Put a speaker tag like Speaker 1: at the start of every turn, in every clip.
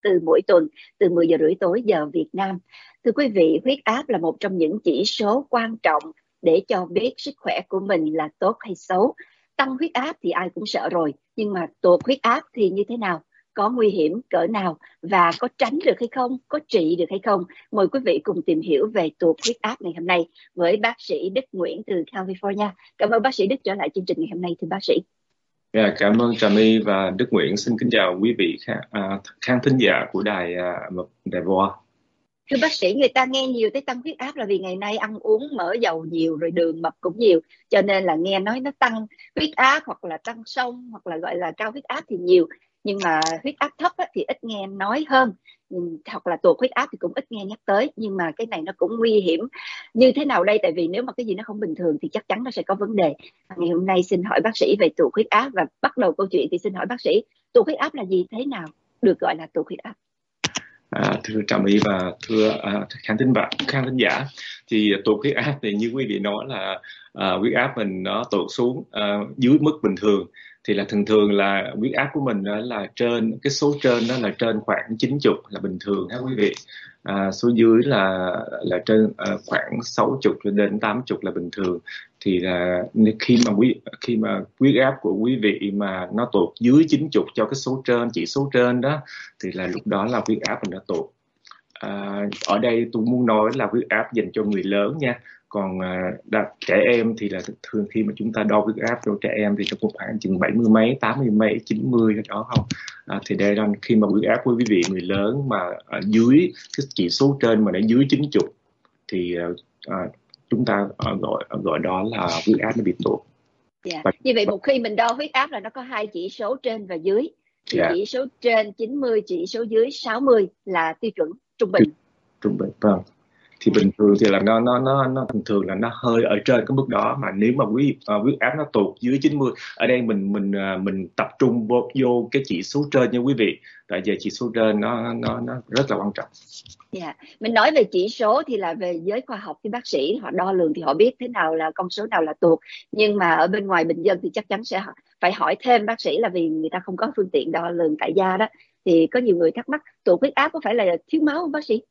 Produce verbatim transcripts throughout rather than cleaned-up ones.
Speaker 1: tư mỗi tuần từ mười giờ rưỡi tối giờ Việt Nam. Thưa quý vị, huyết áp là một trong những chỉ số quan trọng để cho biết sức khỏe của mình là tốt hay xấu. Tăng huyết áp thì ai cũng sợ rồi, nhưng mà tụt huyết áp thì như thế nào? Có nguy hiểm cỡ nào? Và có tránh được hay không? Có trị được hay không? Mời quý vị cùng tìm hiểu về tụt huyết áp ngày hôm nay với bác sĩ Đức Nguyễn từ California. Cảm ơn bác sĩ Đức trở lại chương trình ngày hôm nay, thưa bác sĩ.
Speaker 2: Yeah, cảm ơn Trà My và Đức Nguyễn. Xin kính chào quý vị khán, à, khán thính giả của đài à, đài võ.
Speaker 1: Thưa bác sĩ, người ta nghe nhiều tới tăng huyết áp là vì ngày nay ăn uống mỡ dầu nhiều rồi đường mập cũng nhiều, cho nên là nghe nói nó tăng huyết áp hoặc là tăng sông hoặc là gọi là cao huyết áp thì nhiều, nhưng mà huyết áp thấp thì ít nghe nói hơn, hoặc là tụt huyết áp thì cũng ít nghe nhắc tới. Nhưng mà cái này nó cũng nguy hiểm như thế nào đây? Tại vì nếu mà cái gì nó không bình thường thì chắc chắn nó sẽ có vấn đề. Ngày hôm nay xin hỏi bác sĩ về tụt huyết áp, và bắt đầu câu chuyện thì xin hỏi bác sĩ, tụt huyết áp là gì, thế nào được gọi là tụt huyết áp?
Speaker 2: À, thưa Trà My và thưa à, khán thính giả, khán thính giả, thì tụt huyết áp thì như quý vị nói là à, huyết áp mình nó tụt xuống à, dưới mức bình thường, thì là thường thường là huyết áp của mình đó là trên cái số trên đó là trên khoảng chín mươi là bình thường ha quý vị. À, số dưới là là trên à, khoảng sáu mươi cho đến tám mươi là bình thường. Thì là khi mà quý khi mà huyết áp của quý vị mà nó tụt dưới chín mươi cho cái số trên, chỉ số trên đó, thì là lúc đó là huyết áp mình đã tụt. À, ở đây tôi muốn nói là huyết áp dành cho người lớn nha, còn à, đã, trẻ em thì là thường khi mà chúng ta đo huyết áp cho trẻ em thì nó cũng khoảng chừng bảy mươi mấy, tám mươi mấy, chín mươi đó không. À, thì đây là khi mà huyết áp của quý vị người lớn mà ở dưới cái chỉ số trên mà nó dưới chín mươi thì à, chúng ta gọi gọi đó là huyết áp nó bị tụt.
Speaker 1: Yeah. Như vậy một khi mình đo huyết áp là nó có hai chỉ số trên và dưới. Thì yeah. Chỉ số trên chín mươi, chỉ số dưới sáu mươi là tiêu chuẩn trung bình.
Speaker 2: Trung bình, vâng. Thì bình thường thì là nó nó nó nó thường thường là nó hơi ở trên cái mức đó, mà nếu mà quý uh, huyết áp nó tụt dưới chín mươi, ở đây mình mình uh, mình tập trung vô, vô cái chỉ số trên nha quý vị, tại vì chỉ số trên nó nó nó rất là quan trọng.
Speaker 1: Dạ, yeah. Mình nói về chỉ số thì là về giới khoa học, thì bác sĩ họ đo lường thì họ biết thế nào là con số nào là tụt, nhưng mà ở bên ngoài bình dân thì chắc chắn sẽ phải hỏi thêm bác sĩ, là vì người ta không có phương tiện đo lường tại gia đó. Thì có nhiều người thắc mắc tụt huyết áp có phải là thiếu máu không bác sĩ?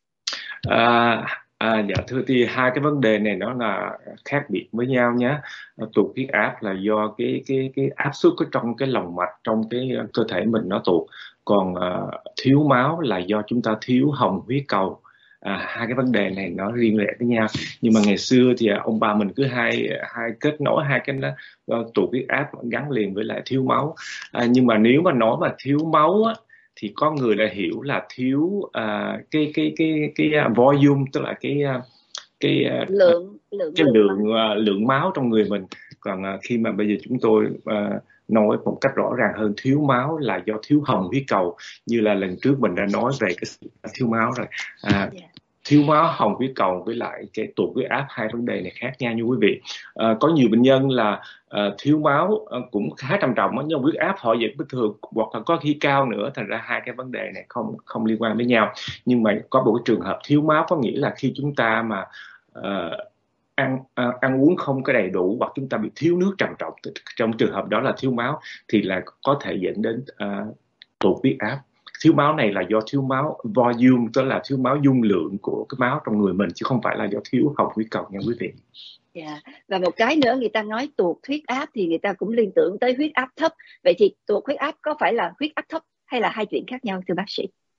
Speaker 2: À, à, dạ thưa, thì hai cái vấn đề này nó là khác biệt với nhau nhé. Tụt huyết áp là do cái cái cái áp suất ở trong cái lòng mạch, trong cái cơ thể mình nó tụt. Còn uh, thiếu máu là do chúng ta thiếu hồng huyết cầu. À, hai cái vấn đề này nó riêng lẻ với nhau. Nhưng mà ngày xưa thì ông bà mình cứ hai hai kết nối hai cái đó, tụt huyết áp gắn liền với lại thiếu máu. À, nhưng mà nếu mà nói mà thiếu máu á, thì có người lại hiểu là thiếu uh, cái cái cái cái uh, volume, tức là cái uh, cái uh,
Speaker 1: lượng lượng
Speaker 2: cái
Speaker 1: lượng
Speaker 2: lượng máu. Uh, lượng máu trong người mình. Còn uh, khi mà bây giờ chúng tôi uh, nói một cách rõ ràng hơn, thiếu máu là do thiếu hồng huyết cầu, như là lần trước mình đã nói về cái thiếu máu rồi. À, yeah. Thiếu máu, hồng huyết cầu với lại cái tụt huyết áp, hai vấn đề này khác nhau như quý vị. À, có nhiều bệnh nhân là à, thiếu máu à, cũng khá trầm trọng, nhưng huyết áp họ vẫn bình thường, hoặc là có khi cao nữa, thành ra hai cái vấn đề này không không liên quan với nhau. Nhưng mà có một cái trường hợp thiếu máu có nghĩa là khi chúng ta mà à, ăn à, ăn uống không có đầy đủ, hoặc chúng ta bị thiếu nước trầm trọng, trong trường hợp đó là thiếu máu, thì là có thể dẫn đến à, tụt huyết áp. Thiếu máu này là do thiếu máu volume, tức là thiếu máu dung lượng của cái máu trong người mình, chứ không phải là do thiếu hồng huyết cầu nha quý vị.
Speaker 1: Yeah. Và một cái nữa, người ta nói tụt huyết áp thì người ta cũng liên tưởng tới huyết áp thấp. Vậy thì tụt huyết áp có phải là huyết áp thấp hay là hai chuyện khác nhau thưa bác sĩ?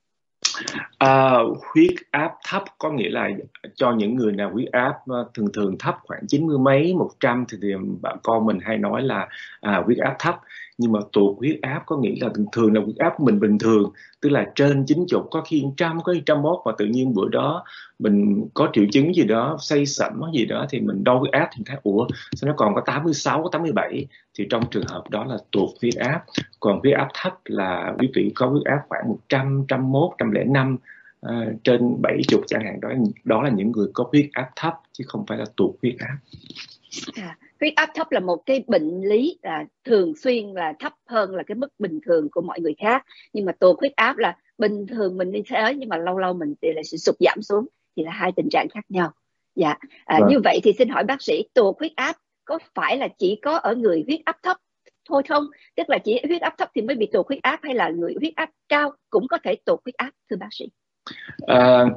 Speaker 2: À, huyết áp thấp có nghĩa là cho những người nào huyết áp thường thường thấp khoảng chín mươi mấy, một trăm thì, thì bạn con mình hay nói là à, huyết áp thấp. Nhưng mà tụt huyết áp có nghĩa là thường thường là huyết áp của mình bình thường, tức là trên chín mươi, có khi một trăm, có khi một trăm mốt, và tự nhiên bữa đó mình có triệu chứng gì đó, say sẩm gì đó, thì mình đo huyết áp thì thấy ủa sao nó còn có tám mươi sáu, tám mươi bảy, thì trong trường hợp đó là tụt huyết áp. Còn huyết áp thấp là quý vị có huyết áp khoảng một trăm, một trăm mốt, một trăm lẻ năm, à, trên bảy mươi chẳng hạn, đó đó là những người có huyết áp thấp chứ không phải là tụt huyết áp.
Speaker 1: À, huyết áp thấp là một cái bệnh lý là thường xuyên là thấp hơn là cái mức bình thường của mọi người khác, nhưng mà tụt huyết áp là bình thường mình đi thế, nhưng mà lâu lâu mình thì lại sẽ sụt giảm xuống, thì là hai tình trạng khác nhau. Dạ, à, vâng. Như vậy thì xin hỏi bác sĩ, tụt huyết áp có phải là chỉ có ở người huyết áp thấp thôi không? Tức là chỉ huyết áp thấp thì mới bị tụt huyết áp, hay là người huyết áp cao cũng có thể tụt huyết áp, thưa bác sĩ?
Speaker 2: À,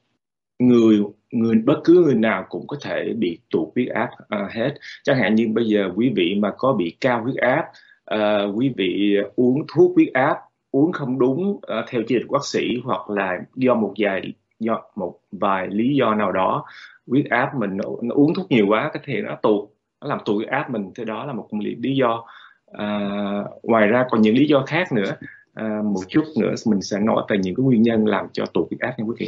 Speaker 2: người người bất cứ người nào cũng có thể bị tụt huyết áp à, hết. Chẳng hạn như bây giờ quý vị mà có bị cao huyết áp, à, quý vị uống thuốc huyết áp uống không đúng à, theo chỉ định của bác sĩ, hoặc là do một vài do một vài lý do nào đó huyết áp mình nó, nó uống thuốc nhiều quá, cái thì nó tụt, nó làm tụt huyết áp mình, thì đó là một lý do. À, ngoài ra còn những lý do khác nữa. À, một chút nữa mình sẽ nói về những cái nguyên nhân làm cho tụt huyết áp nha quý vị.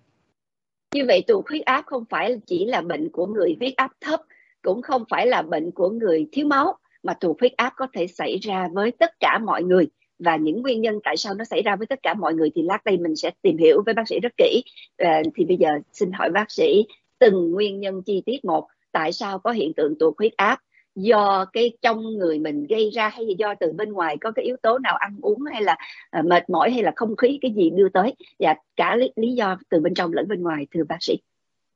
Speaker 1: Như vậy tụt huyết áp không phải chỉ là bệnh của người huyết áp thấp, cũng không phải là bệnh của người thiếu máu, mà tụt huyết áp có thể xảy ra với tất cả mọi người. Và những nguyên nhân tại sao nó xảy ra với tất cả mọi người thì lát đây mình sẽ tìm hiểu với bác sĩ rất kỹ. À, thì bây giờ xin hỏi bác sĩ từng nguyên nhân chi tiết một. Tại sao có hiện tượng tụt huyết áp? Do cái trong người mình gây ra, hay do từ bên ngoài có cái yếu tố nào, ăn uống hay là à, mệt mỏi hay là không khí, cái gì đưa tới? Và cả lý, lý do từ bên trong lẫn bên ngoài, thưa bác sĩ.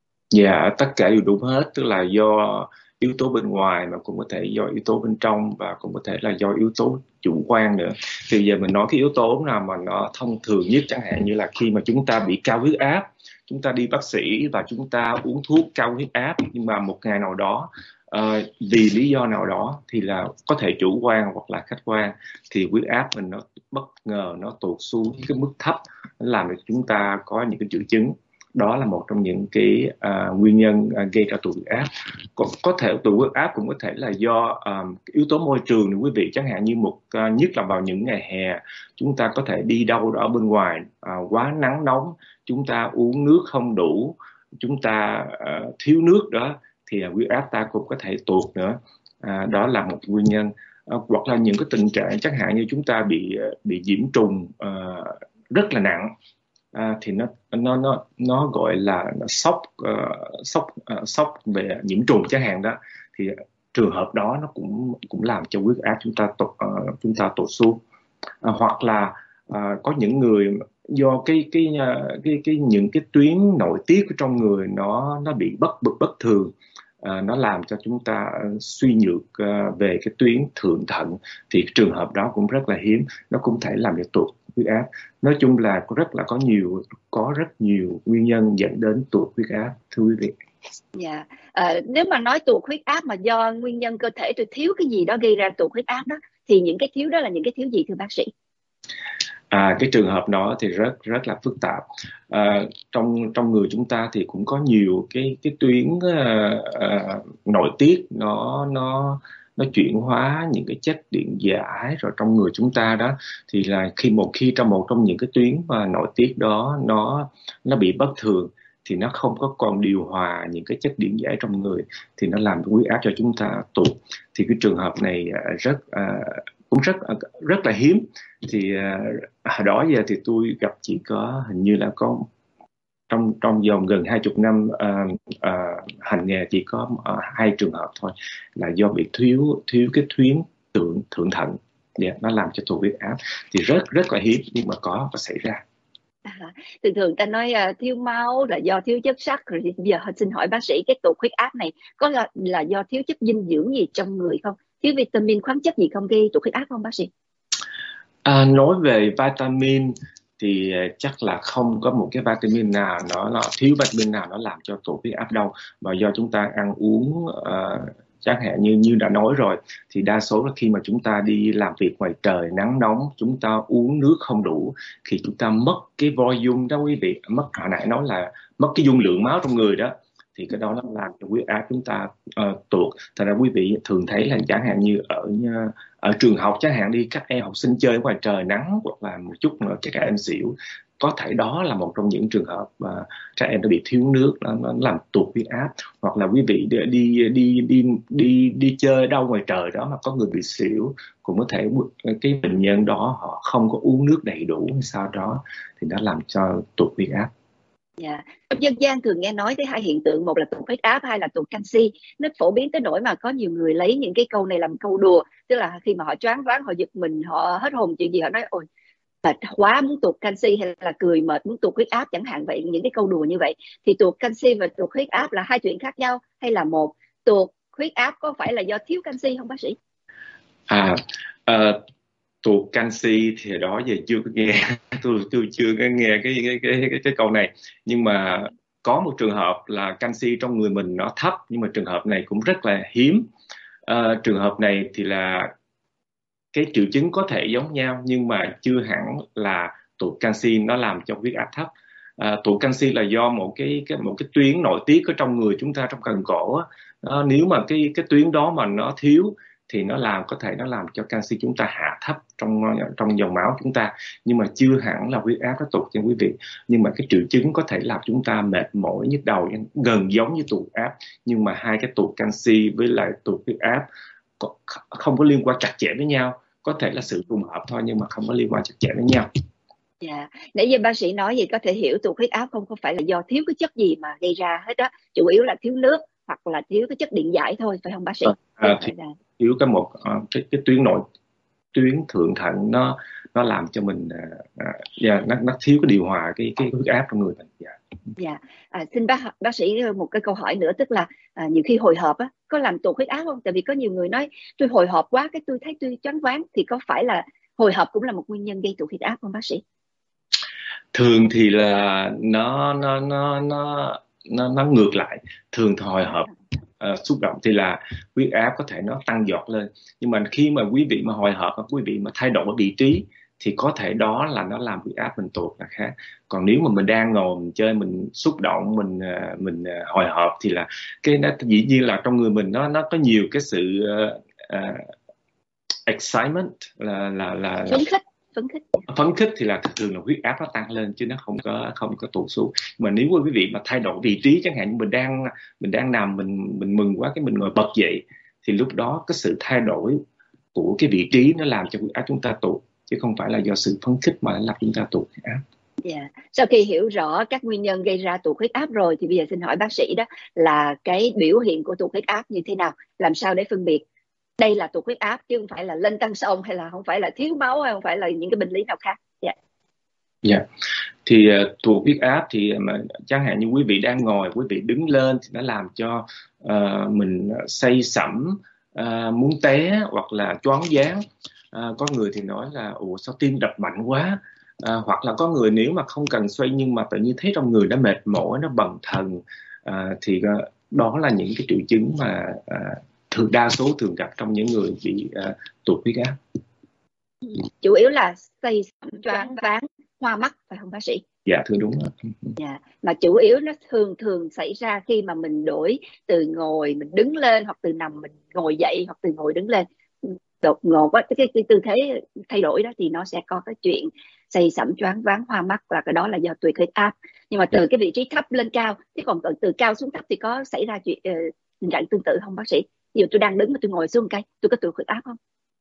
Speaker 2: Dạ, tất cả đều đúng hết, tức là do yếu tố bên ngoài mà cũng có thể do yếu tố bên trong, và cũng có thể là do yếu tố chủ quan nữa. Thì giờ mình nói cái yếu tố nào mà nó thông thường nhất, chẳng hạn như là khi mà chúng ta bị cao huyết áp, chúng ta đi bác sĩ và chúng ta uống thuốc cao huyết áp, nhưng mà một ngày nào đó uh, vì lý do nào đó thì là có thể chủ quan hoặc là khách quan, thì huyết áp mình nó bất ngờ nó tụt xuống cái mức thấp, nó làm cho chúng ta có những cái triệu chứng. Đó là một trong những cái uh, nguyên nhân uh, gây ra tụt huyết áp. Có, có thể tụt huyết áp cũng có thể là do uh, yếu tố môi trường này quý vị, chẳng hạn như một uh, nhất là vào những ngày hè, chúng ta có thể đi đâu đó bên ngoài uh, quá nắng nóng, chúng ta uống nước không đủ, chúng ta uh, thiếu nước đó, thì uh, huyết áp ta cũng có thể tụt nữa. Uh, đó là một nguyên nhân. Uh, hoặc là những cái tình trạng chẳng hạn như chúng ta bị uh, bị nhiễm trùng uh, rất là nặng. À, thì nó nó nó nó gọi là nó sốc uh, sốc uh, sốc về nhiễm trùng chẳng hạn đó, thì trường hợp đó nó cũng cũng làm cho huyết áp chúng ta tụt uh, chúng ta tụt xuống. À, hoặc là uh, có những người do cái cái uh, cái cái những cái tuyến nội tiết ở trong người nó nó bị bất bất bất thường. À, nó làm cho chúng ta suy nhược uh, về cái tuyến thượng thận, thì trường hợp đó cũng rất là hiếm, nó cũng thể làm cho tụt huyết áp. Nói chung là có rất là có nhiều có rất nhiều nguyên nhân dẫn đến tụt huyết áp, thưa quý vị.
Speaker 1: Dạ, à, nếu mà nói tụt huyết áp mà do nguyên nhân cơ thể tôi thiếu cái gì đó gây ra tụt huyết áp đó, thì những cái thiếu đó là những cái thiếu gì, thưa bác sĩ?
Speaker 2: À, cái trường hợp đó thì rất rất là phức tạp. À, trong trong người chúng ta thì cũng có nhiều cái cái tuyến uh, uh, nội tiết nó nó nó chuyển hóa những cái chất điện giải rồi trong người chúng ta đó, thì là khi một khi trong một trong những cái tuyến và nội tiết đó nó nó bị bất thường, thì nó không có còn điều hòa những cái chất điện giải trong người, thì nó làm huyết áp cho chúng ta tụt. Thì cái trường hợp này rất uh, cũng rất rất là hiếm. Thì hồi đó giờ thì tôi gặp chỉ có hình như là có trong trong vòng gần hai chục năm uh, uh, hành nghề, chỉ có uh, hai trường hợp thôi, là do bị thiếu thiếu cái tuyến thượng thượng thận, yeah, nó làm cho tụt huyết áp. Thì rất rất là hiếm nhưng mà có có xảy ra.
Speaker 1: À, thường thường ta nói uh, thiếu máu là do thiếu chất sắt, rồi bây giờ xin hỏi bác sĩ, cái tụt huyết áp này có là, là do thiếu chất dinh dưỡng gì trong người không, thiếu vitamin khoáng chất gì không gây tụt huyết áp không bác sĩ?
Speaker 2: À, nói về vitamin thì chắc là không có một cái vitamin nào nó, nó thiếu vitamin nào nó làm cho tụt huyết áp đâu, mà do chúng ta ăn uống uh, chẳng hạn như như đã nói rồi, thì đa số là khi mà chúng ta đi làm việc ngoài trời nắng nóng, chúng ta uống nước không đủ, thì chúng ta mất cái volume đó quý vị, mất, hồi nãy nói là mất cái dung lượng máu trong người đó, thì cái đó nó làm cho huyết áp chúng ta uh, tụt. Thật ra quý vị thường thấy là chẳng hạn như ở ở trường học chẳng hạn đi, các em học sinh chơi ngoài trời nắng, hoặc là một chút nữa các em xỉu, có thể đó là một trong những trường hợp mà các em đã bị thiếu nước, nó, nó làm tụt huyết áp. Hoặc là quý vị đi đi đi đi đi, đi chơi đâu ngoài trời đó mà có người bị xỉu, cũng có thể cái bệnh nhân đó họ không có uống nước đầy đủ hay sao đó, thì nó làm cho tụt huyết áp.
Speaker 1: Dạ, trong dân gian thường nghe nói tới hai hiện tượng, một là tụt huyết áp, hai là tụt canxi. Nó phổ biến tới nỗi mà có nhiều người lấy những cái câu này làm câu đùa, tức là khi mà họ choáng váng, họ giật mình, họ hết hồn chuyện gì, họ nói ôi mệt quá muốn tụt canxi, hay là cười mệt muốn tụt huyết áp chẳng hạn vậy, những cái câu đùa như vậy. Thì tụt canxi và tụt huyết áp là hai chuyện khác nhau hay là một? Tụt huyết áp có phải là do thiếu canxi không bác sĩ?
Speaker 2: À, ờ, tụt canxi thì đó giờ chưa có nghe. tôi tôi chưa có nghe cái cái cái cái, cái câu này, nhưng mà có một trường hợp là canxi trong người mình nó thấp, nhưng mà trường hợp này cũng rất là hiếm. Ờ, trường hợp này thì là cái triệu chứng có thể giống nhau, nhưng mà chưa hẳn là tụt canxi nó làm cho huyết áp thấp. À, tụt canxi là do một cái, cái một cái tuyến nội tiết ở trong người chúng ta, trong cần cổ á. Nó, nếu mà cái cái tuyến đó mà nó thiếu thì nó làm có thể nó làm cho canxi chúng ta hạ thấp trong trong dòng máu chúng ta, nhưng mà chưa hẳn là huyết áp nó tụt nha quý vị. Nhưng mà cái triệu chứng có thể làm chúng ta mệt mỏi, nhức đầu, gần giống như tụt áp, nhưng mà hai cái tụt canxi với lại tụt huyết áp không có liên quan chặt chẽ với nhau. Có thể là sự trùng hợp thôi, nhưng mà không có liên quan chặt chẽ với nhau.
Speaker 1: Dạ, yeah. Nãy giờ bác sĩ nói gì có thể hiểu tụt huyết áp không có phải là do thiếu cái chất gì mà gây ra hết á, chủ yếu là thiếu nước hoặc là thiếu cái chất điện giải thôi, phải không bác sĩ?
Speaker 2: À, thì thiếu cái một cái, cái tuyến nội tuyến thượng thận nó nó làm cho mình uh, nó, nó thiếu cái điều hòa cái cái huyết áp trong người mình. Dạ.
Speaker 1: Dạ, à, xin bác bác sĩ một cái câu hỏi nữa, tức là à, nhiều khi hồi hộp á có làm tụt huyết áp không? Tại vì có nhiều người nói tôi hồi hộp quá cái tôi thấy tôi choáng váng, thì có phải là hồi hộp cũng là một nguyên nhân gây tụt huyết áp không bác sĩ?
Speaker 2: Thường thì là nó nó nó nó nó, nó ngược lại. Thường hồi hộp uh, xúc động thì là huyết áp có thể nó tăng giọt lên, nhưng mà khi mà quý vị mà hồi hộp và quý vị mà thay đổi vị trí thì có thể đó là nó làm huyết áp mình tụt là khác. Còn nếu mà mình đang ngồi mình chơi, mình xúc động, mình mình hồi hộp thì là cái nó dĩ nhiên là trong người mình nó nó có nhiều cái sự uh, uh, excitement, là là là
Speaker 1: phấn khích phấn khích
Speaker 2: phấn khích thì là thường là huyết áp nó tăng lên chứ nó không có không có tụt xuống. Mà nếu quý vị mà thay đổi vị trí, chẳng hạn như mình đang mình đang nằm, mình mình mừng quá cái mình ngồi bật dậy, thì lúc đó cái sự thay đổi của cái vị trí nó làm cho huyết áp chúng ta tụt, chứ không phải là do sự phấn khích mà làm chúng ta tụt huyết áp.
Speaker 1: Yeah. Sau khi hiểu rõ các nguyên nhân gây ra tụt huyết áp rồi thì bây giờ xin hỏi bác sĩ đó là cái biểu hiện của tụt huyết áp như thế nào, làm sao để phân biệt đây là tụt huyết áp chứ không phải là lên tăng sông, hay là không phải là thiếu máu, hay không phải là những cái bệnh lý nào khác. Dạ. Yeah.
Speaker 2: Dạ. Thì uh, tụt huyết áp thì mà chẳng hạn như quý vị đang ngồi, quý vị đứng lên thì nó làm cho uh, mình say sẩm, uh, muốn té hoặc là choáng váng. Uh, có người thì nói là ủa sao tim đập mạnh quá. À, hoặc là có người nếu mà không cần xoay nhưng mà tự nhiên thấy trong người nó mệt mỏi, nó bần thần, à, thì uh, đó là những cái triệu chứng mà uh, thường đa số thường gặp trong những người bị uh, tụt huyết áp.
Speaker 1: Chủ yếu là say sẩm, choáng váng, hoa mắt, phải không bác sĩ?
Speaker 2: Dạ thưa đúng.
Speaker 1: Dạ. Mà chủ yếu nó thường thường xảy ra khi mà mình đổi từ ngồi mình đứng lên, hoặc từ nằm mình ngồi dậy, hoặc từ ngồi đứng lên đột ngột quá, cái, cái tư thế thay đổi đó thì nó sẽ có cái chuyện say sẩm, choáng váng, hoa mắt, và cái đó là do tụt huyết áp. Nhưng mà từ cái vị trí thấp lên cao, chứ còn từ, từ cao xuống thấp thì có xảy ra chuyện uh, tình trạng tương tự không bác sĩ? Ví dụ tôi đang đứng mà tôi ngồi xuống một cái, tôi có tụt huyết áp không?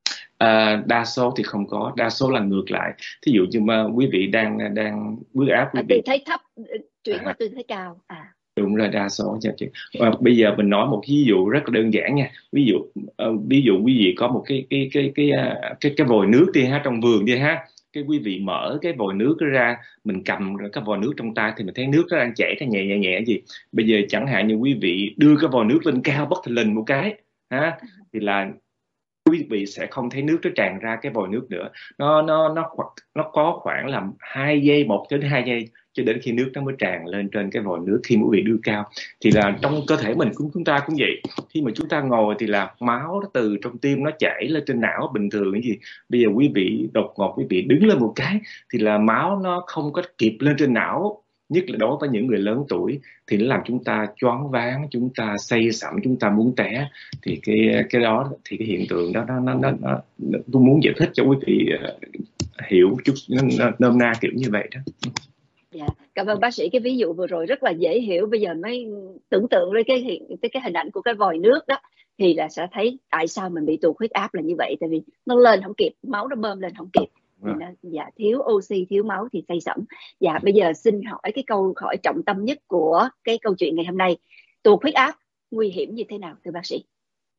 Speaker 2: À, đa số thì không có, đa số là ngược lại. Thí dụ như mà quý vị đang đang huyết áp quý
Speaker 1: à,
Speaker 2: vị
Speaker 1: từ thế thấp chuyển
Speaker 2: à,
Speaker 1: qua tư thế cao. À
Speaker 2: đúng là đa số. À, bây giờ mình nói một ví dụ rất là đơn giản nha. Ví dụ uh, ví dụ quý vị có một cái cái cái cái cái cái, cái vòi nước đi ha, trong vườn đi ha. Cái quý vị mở cái vòi nước ra, mình cầm cái vòi nước trong tay thì mình thấy nước nó đang chảy ra nhẹ nhẹ nhẹ gì. Bây giờ chẳng hạn như quý vị đưa cái vòi nước lên cao bất thình lình một cái ha, thì là quý vị sẽ không thấy nước nó tràn ra cái vòi nước nữa. Nó nó nó nó có khoảng là hai giây, một đến hai giây cho đến khi nước nó mới tràn lên trên cái vòi nước khi quý vị đưa cao. Thì là trong cơ thể mình cũng chúng ta cũng vậy. Khi mà chúng ta ngồi thì là máu nó từ trong tim nó chảy lên trên não bình thường cái gì. Bây giờ quý vị đột ngột quý vị đứng lên một cái thì là máu nó không có kịp lên trên não, nhất là đối với những người lớn tuổi, thì nó làm chúng ta choáng váng, chúng ta say sẩm, chúng ta muốn té. Thì cái cái đó thì cái hiện tượng đó nó nó nó, nó tôi muốn giải thích cho quý vị hiểu chút nôm na kiểu như vậy đó.
Speaker 1: Dạ, cảm ơn bác sĩ. Cái ví dụ vừa rồi rất là dễ hiểu. Bây giờ mới tưởng tượng với cái hiện cái, cái hình ảnh của cái vòi nước đó thì là sẽ thấy tại sao mình bị tụt huyết áp là như vậy. Tại vì nó lên không kịp, máu nó bơm lên không kịp. Thì nó, dạ, thiếu oxy, thiếu máu thì say sẩm. Dạ, bây giờ xin hỏi cái câu hỏi trọng tâm nhất của cái câu chuyện ngày hôm nay. Tụt huyết áp nguy hiểm như thế nào thưa bác sĩ?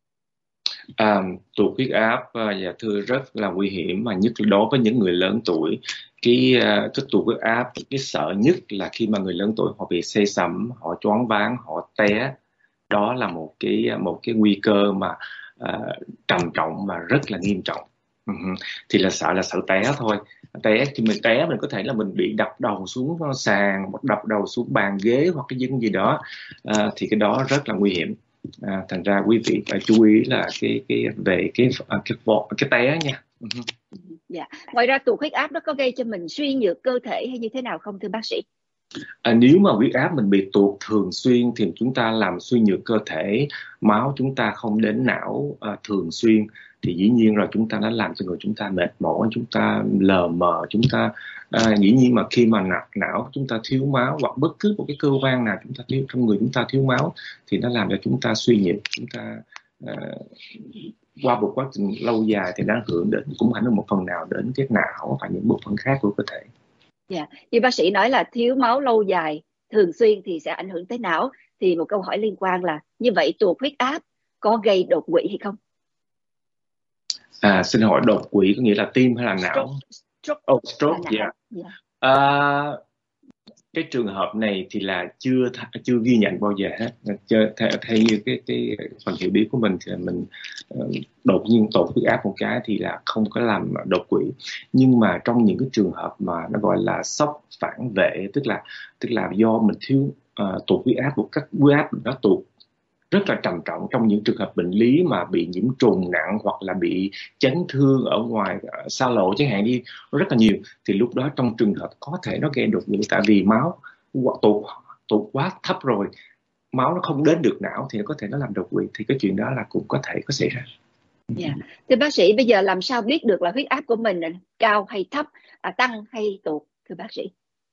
Speaker 2: À, tụt huyết áp dạ thưa rất là nguy hiểm, mà nhất là đối với những người lớn tuổi. Cái cái tụt huyết áp, cái sợ nhất là khi mà người lớn tuổi họ bị say sẩm, họ choáng váng, họ té. Đó là một cái một cái nguy cơ mà uh, trầm trọng mà rất là nghiêm trọng. Uh-huh. Thì là sợ là sợ té thôi. Té thì mình té mình có thể là mình bị đập đầu xuống sàn, đập đầu xuống bàn ghế hoặc cái gì đó, uh, thì cái đó rất là nguy hiểm. À, thành ra quý vị phải chú ý là cái cái về cái cái cái, cái té nha. Uh-huh.
Speaker 1: Dạ. Ngoài ra tụt huyết áp đó có gây cho mình suy nhược cơ thể hay như thế nào không thưa bác sĩ?
Speaker 2: À, nếu mà huyết áp mình bị tụt thường xuyên thì chúng ta làm suy nhược cơ thể, máu chúng ta không đến não à, thường xuyên thì dĩ nhiên rồi chúng ta đã làm cho người chúng ta mệt mỏi, chúng ta lờ mờ, chúng ta à, dĩ nhiên mà khi mà não, não chúng ta thiếu máu hoặc bất cứ một cái cơ quan nào chúng ta thiếu trong người chúng ta thiếu máu thì nó làm cho chúng ta suy nhược, chúng ta à, qua một quá trình lâu dài thì nó ảnh hưởng đến, cũng ảnh hưởng một phần nào đến cái não và những bộ phận khác của cơ thể.
Speaker 1: Dạ, như bác sĩ nói là thiếu máu lâu dài thường xuyên thì sẽ ảnh hưởng tới não, thì một câu hỏi liên quan là như vậy tụt huyết áp có gây đột quỵ hay không?
Speaker 2: À, xin hỏi đột quỵ có nghĩa là tim hay là não?
Speaker 1: Stroke.
Speaker 2: Oh, stroke, dạ. Yeah. Yeah. À, cái trường hợp này thì là chưa chưa ghi nhận bao giờ hết. Theo, theo như cái cái phần hiểu biết của mình thì mình đột nhiên tụt huyết áp một cái thì là không có làm đột quỵ. Nhưng mà trong những cái trường hợp mà nó gọi là sốc phản vệ, tức là tức là do mình thiếu uh, tụt huyết áp, một cách huyết áp nó tụt rất là trầm trọng, trong những trường hợp bệnh lý mà bị nhiễm trùng nặng hoặc là bị chấn thương ở ngoài xa lộ chẳng hạn đi, rất là nhiều, thì lúc đó trong trường hợp có thể nó gây đột quỵ, tại vì máu tụt tụt quá thấp rồi, máu nó không đến được não thì nó có thể nó làm đột quỵ, thì cái chuyện đó là cũng có thể có xảy ra.
Speaker 1: Dạ. Thưa bác sĩ, bây giờ làm sao biết được là huyết áp của mình là cao hay thấp, à, tăng hay tụt thưa bác sĩ?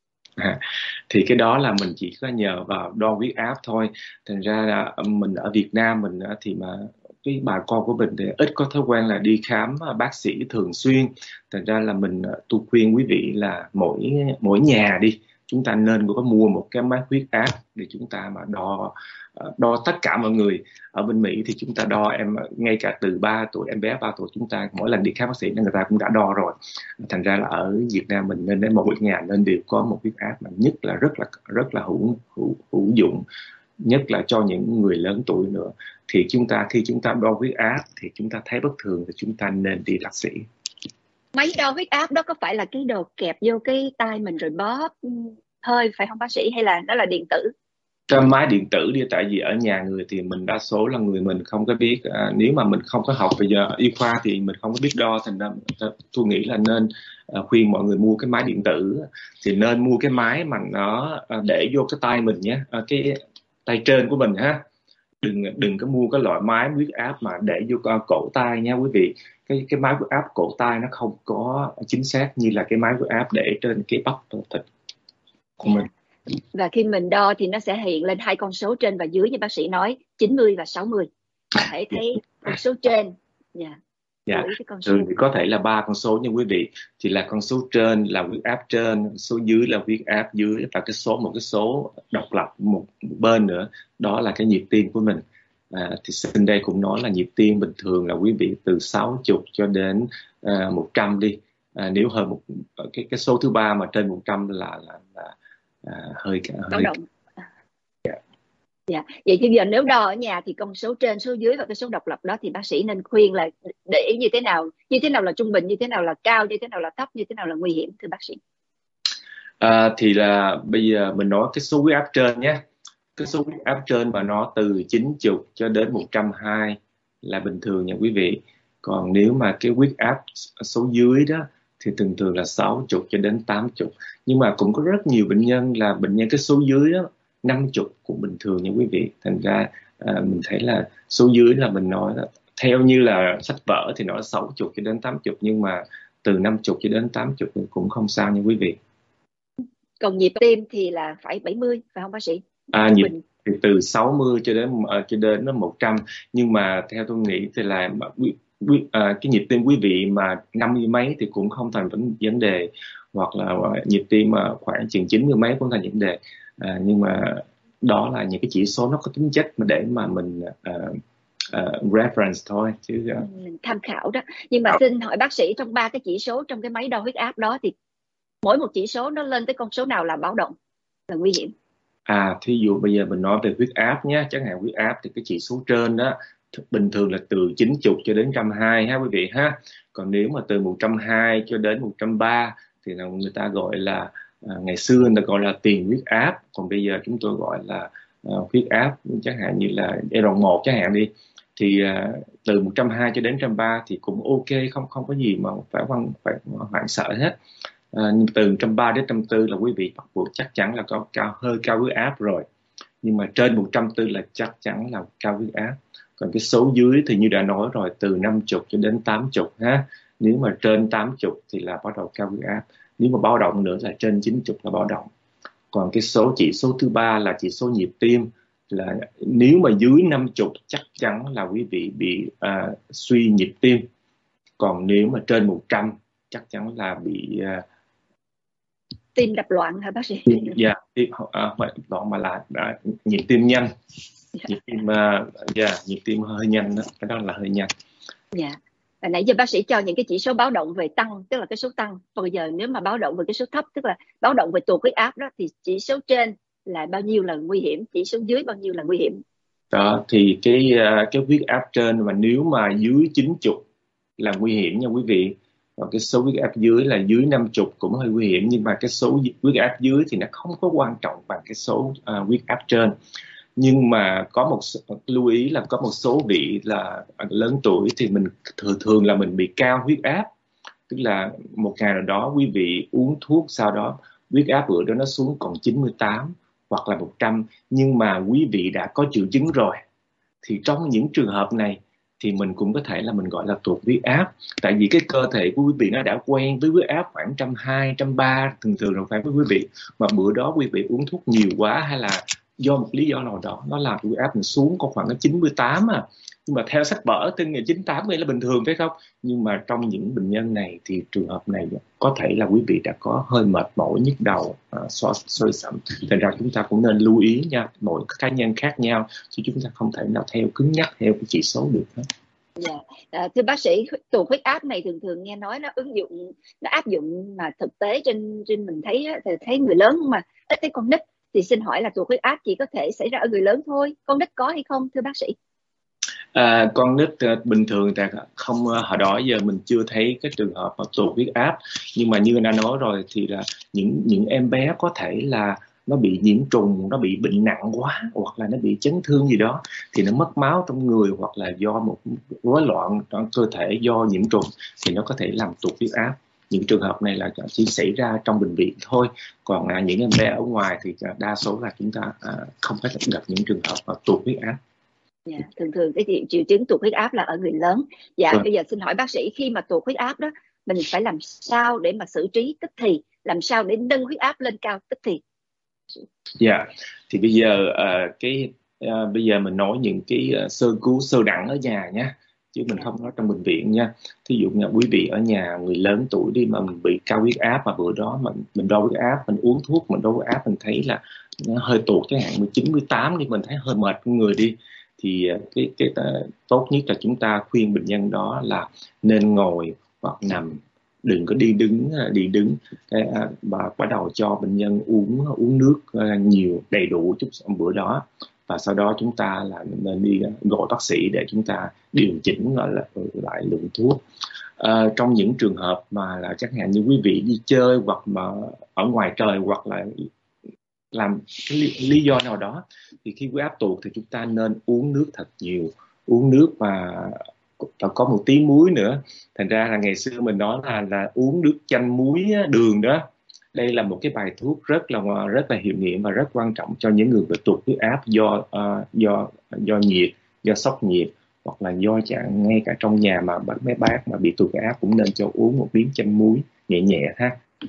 Speaker 2: À, thì cái đó là mình chỉ có nhờ vào đo huyết áp thôi. Thành ra là mình ở Việt Nam mình thì mà cái bà con của mình thì ít có thói quen là đi khám bác sĩ thường xuyên. Thành ra là mình tôi khuyên quý vị là mỗi mỗi nhà đi, chúng ta nên có mua một cái máy huyết áp để chúng ta mà đo đo tất cả mọi người. Ở bên Mỹ thì chúng ta đo em ngay cả từ ba tuổi, em bé ba tuổi chúng ta mỗi lần đi khám bác sĩ nên người ta cũng đã đo rồi. Thành ra là ở Việt Nam mình nên đến mỗi nhà nên đều có một huyết áp, mà nhất là rất là rất là hữu hữu hữu dụng, nhất là cho những người lớn tuổi nữa. Thì chúng ta khi chúng ta đo huyết áp thì chúng ta thấy bất thường thì chúng ta nên đi bác sĩ.
Speaker 1: Máy đo huyết áp đó có phải là cái đồ kẹp vô cái tay mình rồi bóp hơi phải không bác sĩ, hay là nó là điện tử?
Speaker 2: Cái máy điện tử đi, tại vì ở nhà người thì mình đa số là người mình không có biết, à, nếu mà mình không có học bây giờ y khoa thì mình không có biết đo, thành ra tôi nghĩ là nên à, khuyên mọi người mua cái máy điện tử, thì nên mua cái máy mà nó à, để vô cái tay mình nhé, à, cái tay trên của mình ha, đừng đừng có mua cái loại máy huyết áp mà để vô cổ tay nha quý vị. Cái cái máy huyết áp cổ tay nó không có chính xác như là cái máy huyết áp để trên cái bắp thịt của mình.
Speaker 1: Và khi mình đo thì nó sẽ hiện lên hai con số trên và dưới như bác sĩ nói, chín mươi và sáu mươi. Có thể thấy con số trên. Yeah.
Speaker 2: Dạ, thường thì có thể là ba con số nha quý vị. Thì là con số trên là huyết áp trên, số dưới là huyết áp dưới, và cái số một cái số độc lập một bên nữa, đó là cái nhịp tim của mình. À, thì xin đây cũng nói là nhịp tim bình thường là quý vị từ sáu mươi cho đến à, một trăm đi. À, nếu hơn một cái cái số thứ ba mà trên một trăm là là, là à, hơi hơi
Speaker 1: động. Dạ. Vậy thì giờ nếu đo ở nhà thì con số trên, số dưới và cái số độc lập đó thì bác sĩ nên khuyên là để ý như thế nào, như thế nào là trung bình, như thế nào là cao, như thế nào là thấp, như thế nào là nguy hiểm thưa bác sĩ?
Speaker 2: À, thì là bây giờ mình nói cái số huyết áp trên nhé. Cái số huyết áp trên mà nó từ chín mươi cho đến một trăm hai mươi là bình thường nha quý vị. Còn nếu mà cái huyết áp số dưới đó thì thường thường là sáu mươi cho đến tám mươi. Nhưng mà cũng có rất nhiều bệnh nhân là bệnh nhân cái số dưới đó năm mươi cũng bình thường nha quý vị. Thành ra à, mình thấy là số dưới là mình nói là, theo như là sách vở thì nói sáu mươi cho đến tám mươi, nhưng mà từ năm mươi cho đến tám mươi cũng không sao nha quý vị.
Speaker 1: Còn nhịp tim thì là phải bảy mươi phải không bác sĩ?
Speaker 2: À, nhịp thì từ sáu mươi cho đến uh, cho đến một trăm, nhưng mà theo tôi nghĩ thì là quý, quý, uh, cái nhịp tim quý vị mà năm mươi mấy thì cũng không thành vấn đề, hoặc là uh, nhịp tim uh, khoảng chừng chín mươi mấy cũng thành vấn đề. Uh, nhưng mà đó là những cái chỉ số nó có tính chất mà để mà mình uh, uh, reference thôi chứ uh...
Speaker 1: mình tham khảo đó. Nhưng mà xin hỏi bác sĩ, trong ba cái chỉ số trong cái máy đo huyết áp đó thì mỗi một chỉ số nó lên tới con số nào là báo động, là nguy hiểm?
Speaker 2: À, thí dụ bây giờ mình nói về huyết áp nhé, chẳng hạn huyết áp thì cái chỉ số trên đó bình thường là từ chín mươi cho đến một trăm hai mươi ha quý vị ha. Còn nếu mà từ một trăm hai mươi cho đến một trăm ba mươi thì là người ta gọi là à, ngày xưa người ta gọi là tiền huyết áp, còn bây giờ chúng tôi gọi là à, huyết áp chẳng hạn như là giai đoạn một chẳng hạn đi, thì à, từ một trăm hai mươi cho đến một trăm ba mươi thì cũng ok, không không có gì mà phải hoang phải hoảng sợ hết. À, nhưng từ một trăm ba mươi đến một trăm bốn mươi là quý vị bắt buộc chắc chắn là có cao hơi cao huyết áp rồi, nhưng mà trên một trăm bốn mươi là chắc chắn là cao huyết áp. Còn cái số dưới thì như đã nói rồi, từ năm mươi cho đến tám mươi ha. Nếu mà trên tám mươi thì là bắt đầu cao huyết áp, nếu mà báo động nữa là trên chín mươi là báo động. Còn cái số chỉ số thứ ba là chỉ số nhịp tim, là nếu mà dưới năm mươi chắc chắn là quý vị bị à, suy nhịp tim. Còn nếu mà trên một trăm chắc chắn là bị à,
Speaker 1: tim đập loạn hả bác sĩ?
Speaker 2: Dạ, tim à, loạn mà là à, nhịp tim nhanh. Nhịp tim uh, yeah, nhịp tim hơi nhanh đó, cái đó là hơi nhanh.
Speaker 1: Dạ. Yeah. Nãy giờ bác sĩ cho những cái chỉ số báo động về tăng, tức là cái số tăng. Bây giờ nếu mà báo động về cái số thấp, tức là báo động về tụt huyết áp đó, thì chỉ số trên là bao nhiêu là nguy hiểm, chỉ số dưới bao nhiêu là nguy hiểm?
Speaker 2: Đó thì cái uh, cái huyết áp trên mà nếu mà dưới chín mươi là nguy hiểm nha quý vị. Còn cái số huyết áp dưới là dưới năm mươi cũng hơi nguy hiểm, nhưng mà cái số huyết áp dưới thì nó không có quan trọng bằng cái số uh, huyết áp trên. Nhưng mà có một lưu ý là có một số vị là lớn tuổi thì mình thường thường là mình bị cao huyết áp, tức là một ngày nào đó quý vị uống thuốc, sau đó huyết áp bữa đó nó xuống còn chín mươi tám hoặc là một trăm, nhưng mà quý vị đã có triệu chứng rồi, thì trong những trường hợp này thì mình cũng có thể là mình gọi là tụt huyết áp. Tại vì cái cơ thể của quý vị nó đã quen với huyết áp khoảng một trăm hai mươi, một trăm ba mươi thường thường là phải với quý vị, mà bữa đó quý vị uống thuốc nhiều quá hay là do một lý do nào đó nó làm huyết áp mình xuống có khoảng chín mươi tám à. Nhưng mà theo sách vở thì chín tám mươi là bình thường phải không? Nhưng mà trong những bệnh nhân này thì trường hợp này có thể là quý vị đã có hơi mệt mỏi, nhức đầu, uh, sôi sẩm. Thành ra chúng ta cũng nên lưu ý nha, mỗi cá nhân khác nhau chứ chúng ta không thể nào theo cứng nhắc theo cái chỉ số được hết.
Speaker 1: Dạ. À, thưa bác sĩ, tụt huyết áp này thường thường nghe nói nó ứng dụng, nó áp dụng mà thực tế trên trên mình thấy thì thấy người lớn mà ít thấy con nít, thì xin hỏi là tụt huyết áp chỉ có thể xảy ra ở người lớn thôi, con nít có hay không thưa bác sĩ?
Speaker 2: À, con nít uh, bình thường thì không, uh, hồi đó giờ mình chưa thấy cái trường hợp mà tụt huyết áp, nhưng mà như anh đã nói rồi thì là những những em bé có thể là nó bị nhiễm trùng, nó bị bệnh nặng quá hoặc là nó bị chấn thương gì đó thì nó mất máu trong người, hoặc là do một rối loạn trong cơ thể do nhiễm trùng thì nó có thể làm tụt huyết áp. Những trường hợp này là chỉ xảy ra trong bệnh viện thôi, còn à, những em bé ở ngoài thì đa số là chúng ta à, không có gặp những trường hợp mà tụt huyết áp.
Speaker 1: Dạ, thường thường cái triệu chứng tụt huyết áp là ở người lớn. Dạ, ừ. Bây giờ xin hỏi bác sĩ, khi mà tụt huyết áp đó, mình phải làm sao để mà xử trí tức thì, làm sao để nâng huyết áp lên cao tức thì?
Speaker 2: Dạ, thì bây giờ uh, cái uh, bây giờ mình nói những cái uh, sơ cứu sơ đẳng ở nhà nhé, chứ mình không nói trong bệnh viện nha. Thí dụ như quý vị ở nhà người lớn tuổi đi mà mình bị cao huyết áp, mà bữa đó mình mình đo huyết áp, mình uống thuốc mình đo huyết áp, mình thấy là nó hơi tụt chẳng hạn mình chín mươi tám đi, mình thấy hơi mệt người đi, thì cái cái tốt nhất là chúng ta khuyên bệnh nhân đó là nên ngồi hoặc nằm, đừng có đi đứng đi đứng cái, và bắt đầu cho bệnh nhân uống uống nước nhiều đầy đủ chút bữa đó, và sau đó chúng ta là nên đi gọi bác sĩ để chúng ta điều chỉnh gọi là lại lượng thuốc. À, trong những trường hợp mà là chẳng hạn như quý vị đi chơi hoặc mà ở ngoài trời hoặc là làm cái lý, lý do nào đó thì khi huyết áp tụt thì chúng ta nên uống nước thật nhiều, uống nước mà có một tí muối nữa. Thành ra là ngày xưa mình nói là là uống nước chanh muối đường đó. Đây là một cái bài thuốc rất là rất là hiệu nghiệm và rất quan trọng cho những người bị tụt huyết áp do uh, do do nhiệt, do sốc nhiệt, hoặc là do chẳng ngay cả trong nhà mà mấy bác mà bị tụt huyết áp cũng nên cho uống một miếng chanh muối nhẹ nhẹ ha.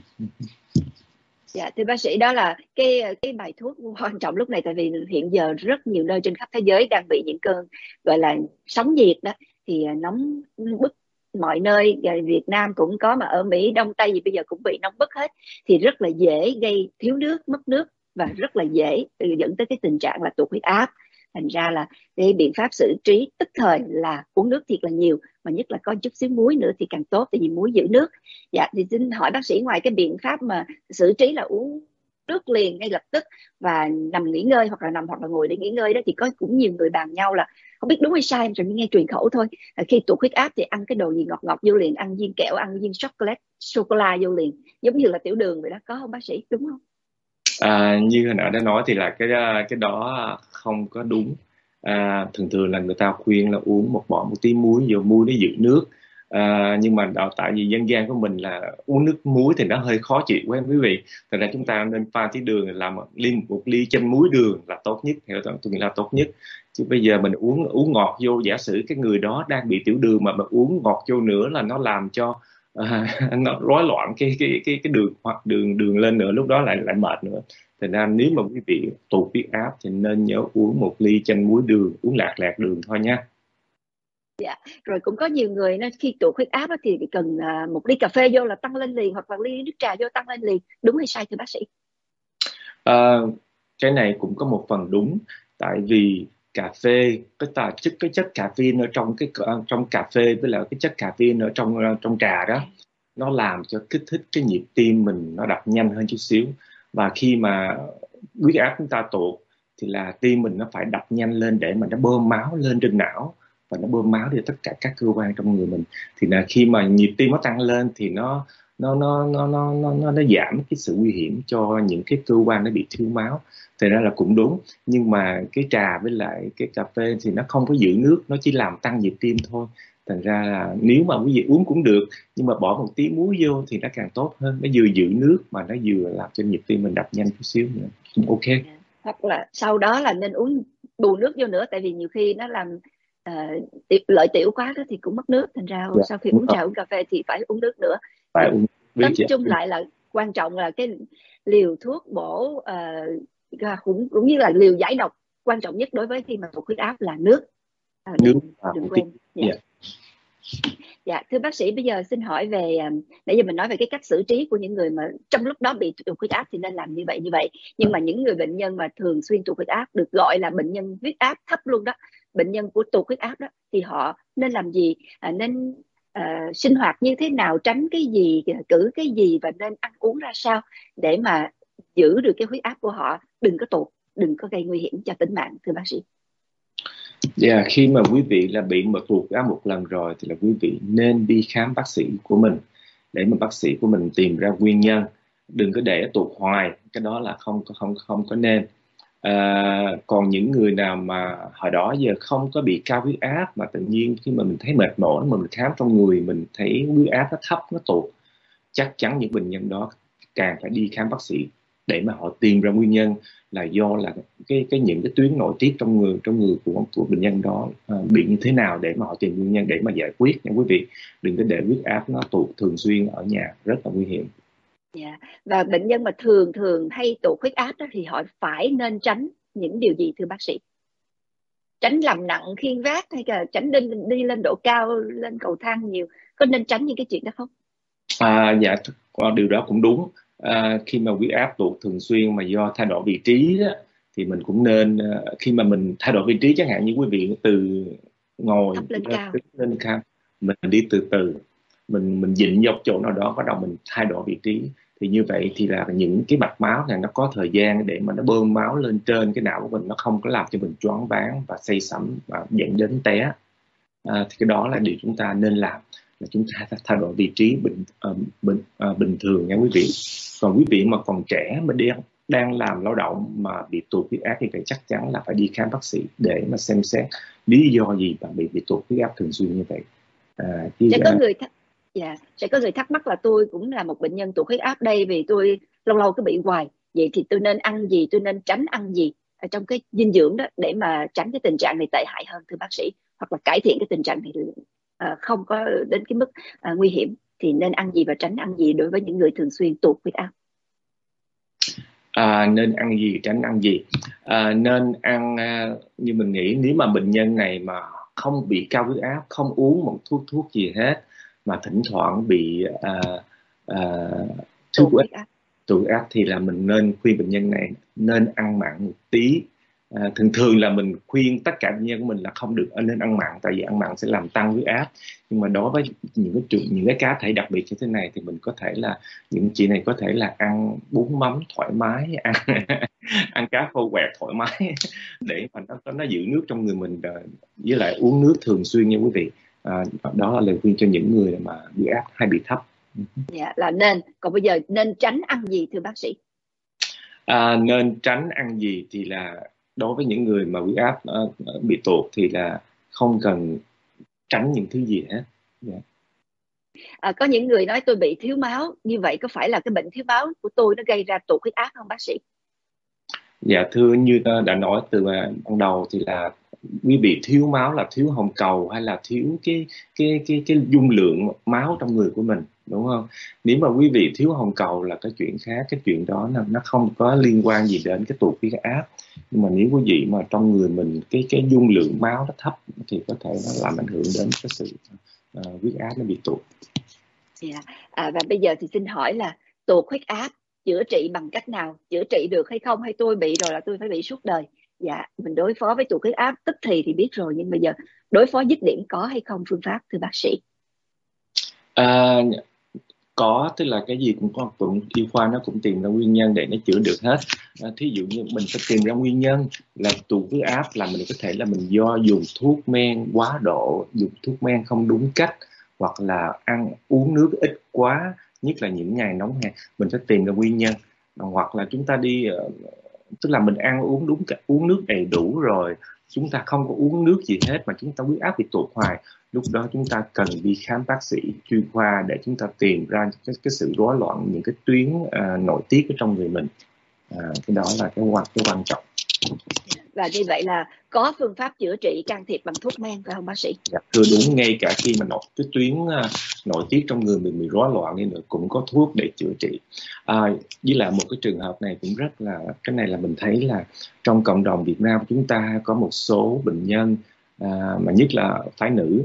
Speaker 1: Dạ, thưa bác sĩ, đó là cái cái bài thuốc quan trọng lúc này, tại vì hiện giờ rất nhiều nơi trên khắp thế giới đang bị những cơn gọi là sóng nhiệt đó, thì nóng bức mọi nơi, Việt Nam cũng có, mà ở Mỹ Đông Tây gì bây giờ cũng bị nóng bức hết, thì rất là dễ gây thiếu nước, mất nước, và rất là dễ dẫn tới cái tình trạng là tụt huyết áp. Thành ra là cái biện pháp xử trí tức thời là uống nước thiệt là nhiều, mà nhất là có chút xíu muối nữa thì càng tốt, tại vì muối giữ nước. Dạ, thì xin hỏi bác sĩ, ngoài cái biện pháp mà xử trí là uống nước liền ngay lập tức và nằm nghỉ ngơi, hoặc là nằm hoặc là ngồi để nghỉ ngơi đó, thì có cũng nhiều người bàn nhau là không biết đúng hay sai, rồi nghe truyền khẩu thôi, là khi tụt huyết áp thì ăn cái đồ gì ngọt ngọt vô liền, ăn viên kẹo, ăn viên chocolate sô cô la vô liền, giống như là tiểu đường vậy đó, có không bác sĩ, đúng không?
Speaker 2: À, như hồi nãy đã nói thì là cái cái đó không có đúng. À, thường thường là người ta khuyên là uống một bỏ một tí muối vô, muối nó giữ nước. À, nhưng mà đào tạo gì dân gian của mình là uống nước muối thì nó hơi khó chịu với quý vị. Thật ra chúng ta nên pha tí đường, làm một ly một ly chanh muối đường là tốt nhất, theo tôi nghĩ là tốt nhất. Chứ bây giờ mình uống uống ngọt vô, giả sử cái người đó đang bị tiểu đường mà mà uống ngọt vô nữa là nó làm cho à, nó rối loạn cái cái cái cái đường, hoặc đường đường lên nữa, lúc đó lại lại mệt nữa. Thành ra nếu mà quý vị tụt huyết áp thì nên nhớ uống một ly chanh muối đường, uống lạc lạc đường thôi nha.
Speaker 1: Dạ, rồi cũng có nhiều người nó khi tụt huyết áp á thì cần à, một ly cà phê vô là tăng lên liền, hoặc là ly nước trà vô tăng lên liền, đúng hay sai thưa bác sĩ?
Speaker 2: À, cái này cũng có một phần đúng, tại vì cà phê, cái tà chất cái chất caffeine ở trong cái trong cà phê với lại cái chất caffeine ở trong trong trà đó, nó làm cho kích thích cái nhịp tim mình nó đập nhanh hơn chút xíu. Và khi mà huyết áp chúng ta tụt thì là tim mình nó phải đập nhanh lên để mà nó bơm máu lên trên não, và nó bơm máu đi tất cả các cơ quan trong người mình. Thì là khi mà nhịp tim nó tăng lên thì nó nó nó nó nó nó nó, nó giảm cái sự nguy hiểm cho những cái cơ quan nó bị thiếu máu. Thì ra là cũng đúng, nhưng mà cái trà với lại cái cà phê thì nó không có giữ nước, nó chỉ làm tăng nhịp tim thôi. Thành ra là nếu mà quý vị uống cũng được, nhưng mà bỏ một tí muối vô thì nó càng tốt hơn, nó vừa giữ nước mà nó vừa làm cho nhịp tim mình đập nhanh chút xíu nữa, cũng ok.
Speaker 1: Hoặc là sau đó là nên uống bù nước vô nữa, tại vì nhiều khi nó làm uh, tiểu, lợi tiểu quá đó thì cũng mất nước, thành ra
Speaker 2: Dạ,
Speaker 1: sau khi
Speaker 2: đúng
Speaker 1: uống
Speaker 2: rồi.
Speaker 1: trà uống cà phê thì phải uống nước nữa.
Speaker 2: Phải
Speaker 1: Thì
Speaker 2: uống, biết
Speaker 1: tóm
Speaker 2: chị.
Speaker 1: chung lại là quan trọng là cái liều thuốc bổ uh, cũng cũng như là liều giải độc, quan trọng nhất đối với khi mà tụt huyết áp là nước. À,
Speaker 2: Nước
Speaker 1: đừng
Speaker 2: và
Speaker 1: đừng
Speaker 2: một tí.
Speaker 1: quên. Dạ.
Speaker 2: Dạ.
Speaker 1: Dạ, thưa bác sĩ, bây giờ xin hỏi về à, nãy giờ mình nói về cái cách xử trí của những người mà trong lúc đó bị tụt huyết áp thì nên làm như vậy như vậy. Nhưng mà những người bệnh nhân mà thường xuyên tụt huyết áp, được gọi là bệnh nhân huyết áp thấp luôn đó, bệnh nhân của tụt huyết áp đó, thì họ nên làm gì? À, nên à, sinh hoạt như thế nào, tránh cái gì, cử cái gì, và nên ăn uống ra sao để mà giữ được cái huyết áp của họ đừng có tụt, đừng có gây nguy hiểm cho tính mạng, thưa bác sĩ?
Speaker 2: Dạ, khi mà quý vị là bị mà tụt áp một lần rồi thì là quý vị nên đi khám bác sĩ của mình, để mà bác sĩ của mình tìm ra nguyên nhân. Đừng có để tụt hoài, cái đó là không không không có nên. À, còn những người nào mà hồi đó giờ không có bị cao huyết áp mà tự nhiên khi mà mình thấy mệt mỏi mà mình khám trong người mình thấy huyết áp nó thấp, nó tụt, chắc chắn những bệnh nhân đó càng phải đi khám bác sĩ để mà họ tìm ra nguyên nhân là do là cái cái những cái tuyến nội tiết trong người trong người của của bệnh nhân đó uh, bị như thế nào, để mà họ tìm nguyên nhân để mà giải quyết nha quý vị. Đừng có để huyết áp nó tụt thường xuyên ở nhà, rất là nguy hiểm.
Speaker 1: Yeah. Và bệnh nhân mà thường thường hay tụt huyết áp đó thì họ phải nên tránh những điều gì thưa bác sĩ? Tránh làm nặng khiêng vác, hay là tránh đi, đi lên độ cao, lên cầu thang nhiều, có nên tránh những cái chuyện đó không?
Speaker 2: À, dạ, điều đó cũng đúng. À, khi mà huyết áp tụt thường xuyên mà do thay đổi vị trí đó, thì mình cũng nên uh, khi mà mình thay đổi vị trí, chẳng hạn như quý vị từ ngồi
Speaker 1: Thấp lên
Speaker 2: lên,
Speaker 1: cao.
Speaker 2: lên cao, mình đi từ từ, mình mình dịnh dọc chỗ nào đó, bắt đầu mình thay đổi vị trí, thì như vậy thì là những cái mạch máu này nó có thời gian để mà nó bơm máu lên trên cái não của mình, nó không có làm cho mình choáng váng và say sẩm và dẫn đến té. À, thì cái đó là điều chúng ta nên làm, là chúng ta phải thay đổi vị trí bình uh, bình uh, bình thường nha quý vị. Còn quý vị mà còn trẻ mà đang đang làm lao động mà bị tụt huyết áp thì phải chắc chắn là phải đi khám bác sĩ để mà xem xét lý do gì mà bị bị tụt huyết áp thường xuyên như vậy. À, chứ,
Speaker 1: Sẽ có
Speaker 2: uh,
Speaker 1: người th- dạ, sẽ có người thắc mắc là tôi cũng là một bệnh nhân tụt huyết áp đây, vì tôi lâu lâu cứ bị hoài, vậy thì tôi nên ăn gì, tôi nên tránh ăn gì ở trong cái dinh dưỡng đó để mà tránh cái tình trạng này tệ hại hơn thưa bác sĩ, hoặc là cải thiện cái tình trạng này à, không có đến cái mức à, nguy hiểm, thì nên ăn gì và tránh ăn gì đối với những người thường xuyên tụt huyết áp?
Speaker 2: À, nên ăn gì, tránh ăn gì? À, nên ăn à, như mình nghĩ, nếu mà bệnh nhân này mà không bị cao huyết áp, không uống một thuốc thuốc gì hết, mà thỉnh thoảng bị à, à, thức
Speaker 1: Tụt
Speaker 2: huyết
Speaker 1: huyết áp.
Speaker 2: tụt huyết áp thì là mình nên khuyên bệnh nhân này nên ăn mặn một tí, À, thường thường là mình khuyên tất cả bệnh nhân của mình là không được nên ăn mặn, tại vì ăn mặn sẽ làm tăng huyết áp. Nhưng mà đối với những cái trường những cái cá thể đặc biệt như thế này thì mình có thể là những chị này có thể là ăn bún mắm thoải mái, ăn ăn cá khô quẹt thoải mái để mà nó nó giữ nước trong người mình, với lại uống nước thường xuyên nha quý vị. À, đó là lời khuyên cho những người mà huyết áp hay bị thấp.
Speaker 1: Dạ, là nên. Còn bây giờ nên tránh ăn gì thưa bác sĩ?
Speaker 2: À, nên tránh ăn gì thì là đối với những người mà huyết áp uh, bị tụt thì là không cần tránh những thứ gì hết. Yeah.
Speaker 1: À, có những người nói tôi bị thiếu máu, như vậy có phải là cái bệnh thiếu máu của tôi nó gây ra tụt huyết áp không bác sĩ?
Speaker 2: Dạ thưa, như đã nói từ ban đầu thì là quý vị thiếu máu là thiếu hồng cầu hay là thiếu cái cái cái cái dung lượng máu trong người của mình, đúng không? Nếu mà quý vị thiếu hồng cầu là cái chuyện khác, cái chuyện đó là nó không có liên quan gì đến cái tụt huyết áp. Nhưng mà nếu quý vị mà trong người mình cái cái dung lượng máu nó thấp thì có thể nó làm ảnh hưởng đến cái sự uh, huyết áp nó bị tụt.
Speaker 1: Yeah. À, và bây giờ thì xin hỏi là tụt huyết áp chữa trị bằng cách nào? Chữa trị được hay không? Hay tôi bị rồi là tôi phải bị suốt đời? Dạ, mình đối phó với tụt huyết áp tức thì thì biết rồi, nhưng bây giờ đối phó dứt điểm có hay không phương pháp thưa bác sĩ?
Speaker 2: À, có, tức là cái gì cũng có, cũng y khoa nó cũng tìm ra nguyên nhân để nó chữa được hết. À, thí dụ như mình phải tìm ra nguyên nhân là tụt huyết áp là mình có thể là mình do dùng thuốc men quá độ, dùng thuốc men không đúng cách, hoặc là ăn uống nước ít quá, nhất là những ngày nóng hè. Mình phải tìm ra nguyên nhân. Hoặc là chúng ta đi, tức là mình ăn uống đúng cách, uống nước đầy đủ rồi, chúng ta không có uống nước gì hết mà chúng ta huyết áp bị tụt hoài. Lúc đó chúng ta cần đi khám bác sĩ chuyên khoa để chúng ta tìm ra cái, cái sự rối loạn những cái tuyến uh, nội tiết ở trong người mình. À, cái đó là cái quan cái quan trọng.
Speaker 1: Và như vậy là có phương pháp chữa trị can thiệp bằng thuốc men phải không bác sĩ?
Speaker 2: Dạ, thưa đúng, ngay cả khi mà nội cái tuyến uh, nội tiết trong người mình bị rối loạn nên cũng có thuốc để chữa trị. À, với lại một cái trường hợp này cũng rất là, cái này là mình thấy là trong cộng đồng Việt Nam chúng ta có một số bệnh nhân uh, mà nhất là phái nữ,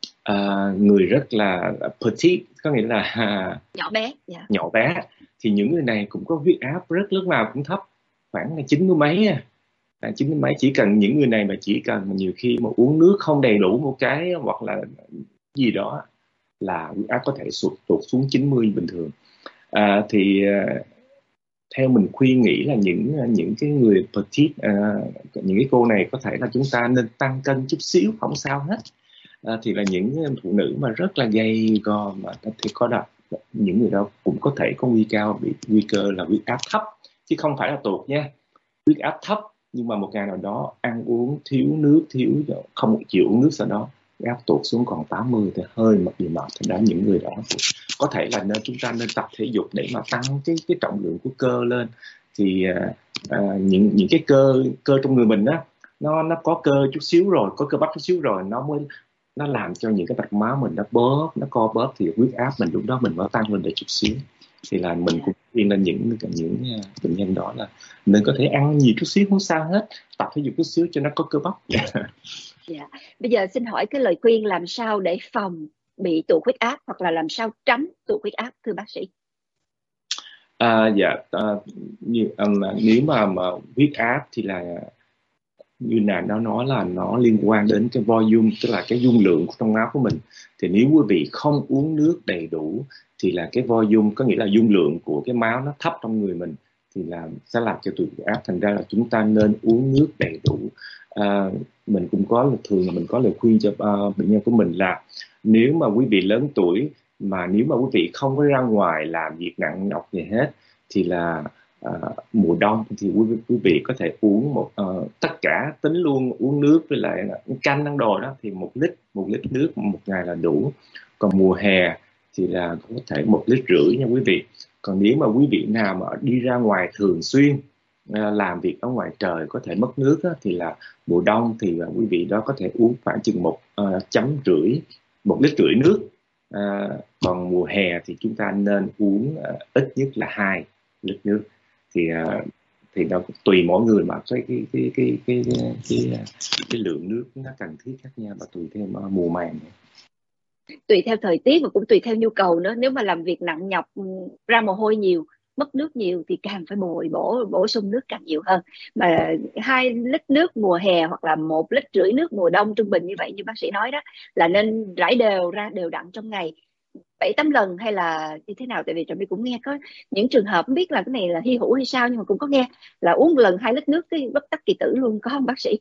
Speaker 2: uh, người rất là petite, có nghĩa là
Speaker 1: nhỏ bé. Yeah.
Speaker 2: nhỏ bé, thì những người này cũng có huyết áp rất lúc nào cũng thấp, khoảng là chín mươi mấy à. À, chín mươi mấy, chỉ cần những người này mà chỉ cần nhiều khi mà uống nước không đầy đủ một cái hoặc là gì đó là huyết áp có thể sụt tụt xuống chín mươi bình thường. À, thì uh, theo mình khuyên nghĩ là những những cái người petite, uh, những cái cô này có thể là chúng ta nên tăng cân chút xíu, không sao hết. À, thì là những phụ nữ mà rất là gầy gò mà thì có đặt, những người đó cũng có thể có nguy cao bị nguy cơ là huyết áp thấp, chứ không phải là tụt nha. Huyết áp thấp nhưng mà một ngày nào đó ăn uống thiếu nước, thiếu không chịu uống nước, sau đó huyết áp tụt xuống còn tám mươi thì hơi mập gì mập. Thì đó, những người đó có thể là nên chúng ta nên tập thể dục để mà tăng cái cái trọng lượng của cơ lên. Thì à, à, những những cái cơ cơ trong người mình á, nó nó có cơ chút xíu rồi, có cơ bắp chút xíu rồi, nó mới nó làm cho những cái mạch máu mình nó bóp, nó co bóp, thì huyết áp mình lúc đó mình mới tăng lên để chút xíu. Thì là mình cũng khuyên lên những những bệnh nhân đó là mình có thể ăn nhiều chút xíu không sao hết, tập thể dục chút xíu cho nó có cơ bắp.
Speaker 1: Yeah. Bây giờ xin hỏi cái lời khuyên làm sao để phòng bị tụt huyết áp hoặc là làm sao tránh tụt huyết áp thưa bác sĩ?
Speaker 2: À, dạ, à, như, um, nếu mà, mà huyết áp thì là như là nó nói là nó liên quan đến cái volume, tức là cái dung lượng trong máu của mình. Thì nếu quý vị không uống nước đầy đủ thì là cái volume, có nghĩa là dung lượng của cái máu nó thấp trong người mình, thì là sẽ làm cho tụt huyết áp. Thành ra là chúng ta nên uống nước đầy đủ. À, mình cũng có thường là mình có lời khuyên cho uh, bệnh nhân của mình là nếu mà quý vị lớn tuổi mà nếu mà quý vị không có ra ngoài làm việc nặng nhọc gì hết thì là À, mùa đông thì quý, quý vị có thể uống một uh, tất cả tính luôn uống nước với lại canh ăn đồ đó thì một lít một lít nước một ngày là đủ. Còn mùa hè thì là có thể một lít rưỡi nha quý vị. Còn nếu mà quý vị nào mà đi ra ngoài thường xuyên uh, làm việc ở ngoài trời có thể mất nước đó, thì là mùa đông thì uh, quý vị đó có thể uống khoảng chừng một uh, chấm rưỡi một lít rưỡi nước. Uh, còn mùa hè thì chúng ta nên uống uh, ít nhất là hai lít nước. Thì thì nó tùy mỗi người mà cái cái cái cái cái cái, cái, cái lượng nước nó cần thiết khác nhau, và tùy theo mùa màng,
Speaker 1: tùy theo thời tiết và cũng tùy theo nhu cầu nữa. Nếu mà làm việc nặng nhọc, ra mồ hôi nhiều mất nước nhiều thì càng phải bồi bổ bổ sung nước càng nhiều hơn. Mà hai lít nước mùa hè hoặc là một lít rưỡi nước mùa đông trung bình như vậy, như bác sĩ nói đó, là nên rải đều ra đều đặn trong ngày bảy tám lần hay là như thế nào? Tại vì Trà My cũng nghe có những trường hợp, không biết là cái này là hy hữu hay sao, nhưng mà cũng có nghe là uống một lần hai lít nước cái bất tắc kỳ tử luôn, có không bác sĩ?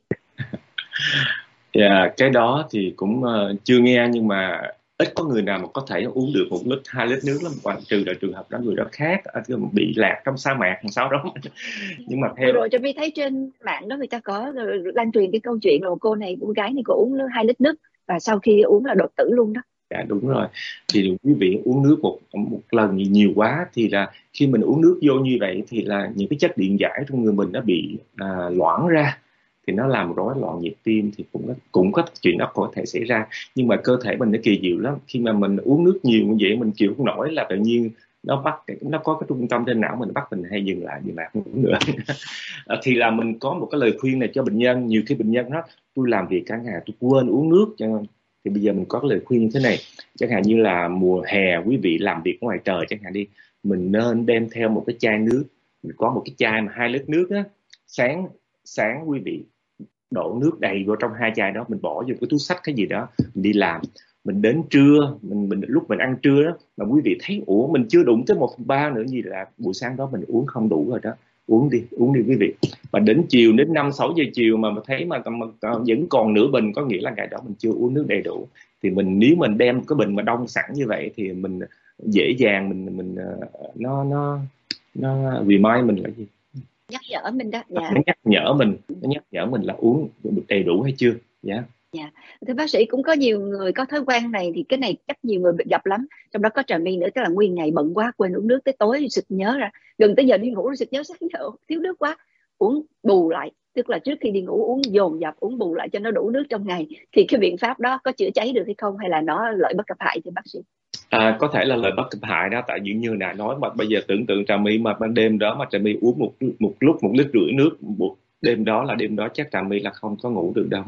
Speaker 2: Yeah, cái đó thì cũng uh, chưa nghe, nhưng mà ít có người nào mà có thể uống được một lít hai lít nước lắm, ngoại trừ là trường hợp đó người đó khác, uh, bị lạc trong sa mạc làm sao đó. Nhưng mà
Speaker 1: Vừa
Speaker 2: theo
Speaker 1: rồi Trà My thấy trên mạng đó người ta có lan truyền cái câu chuyện là một cô này, cô gái này cô uống hai lít nước và sau khi uống là đột tử luôn đó.
Speaker 2: Dạ đúng rồi, thì quý vị uống nước một một lần nhiều quá thì là khi mình uống nước vô như vậy thì là những cái chất điện giải trong người mình nó bị à, loãng ra, thì nó làm rối loạn nhịp tim, thì cũng cũng có chuyện đó có thể xảy ra. Nhưng mà cơ thể mình nó kỳ diệu lắm, khi mà mình uống nước nhiều như vậy mình chịu không nổi là tự nhiên nó bắt nó có cái trung tâm trên não mình bắt mình hay dừng lại dừng lại không uống nữa. Thì là mình có một cái lời khuyên này cho bệnh nhân. Nhiều khi bệnh nhân nói tôi làm việc cả ngày tôi quên uống nước, cho thì bây giờ mình có cái lời khuyên như thế này. Chẳng hạn như là mùa hè quý vị làm việc ngoài trời chẳng hạn đi, mình nên đem theo một cái chai nước. Mình có một cái chai mà hai lít nước á, sáng sáng quý vị đổ nước đầy vô trong hai chai đó, mình bỏ vô cái túi xách cái gì đó, mình đi làm. Mình đến trưa, mình, mình lúc mình ăn trưa đó mà quý vị thấy ủa mình chưa đụng tới một phần ba nữa, gì là buổi sáng đó mình uống không đủ rồi đó. Uống đi, uống đi quý vị. Và đến chiều, đến năm sáu giờ chiều mà thấy mà, mà, mà vẫn còn nửa bình, có nghĩa là ngày đó mình chưa uống nước đầy đủ. Thì mình nếu mình đem cái bình mà đông sẵn như vậy thì mình dễ dàng mình mình nó nó nó remind mình là gì,
Speaker 1: Nhắc nhở mình đó. Dạ.
Speaker 2: nó nhắc nhở mình nó nhắc nhở mình là uống được đầy đủ hay chưa. Dạ. Yeah.
Speaker 1: Dạ. Thưa bác sĩ, cũng có nhiều người có thói quen này, thì cái này chắc nhiều người bị gặp lắm, trong đó có Trà My nữa, tức là nguyên ngày bận quá quên uống nước, tới tối thì sực nhớ ra, gần tới giờ đi ngủ rồi sực nhớ sáng giờ thiếu nước quá, uống bù lại, tức là trước khi đi ngủ uống dồn dập, uống bù lại cho nó đủ nước trong ngày. Thì cái biện pháp đó có chữa cháy được hay không, hay là nó lợi bất cập hại thưa bác sĩ?
Speaker 2: À, có thể là lợi bất cập hại đó, tại vì như đã nói mà bây giờ tưởng tượng Trà My mà ban đêm đó mà Trà My uống một một lúc một lít rưỡi nước một đêm đó, là đêm đó chắc Trà My là không có ngủ được đâu.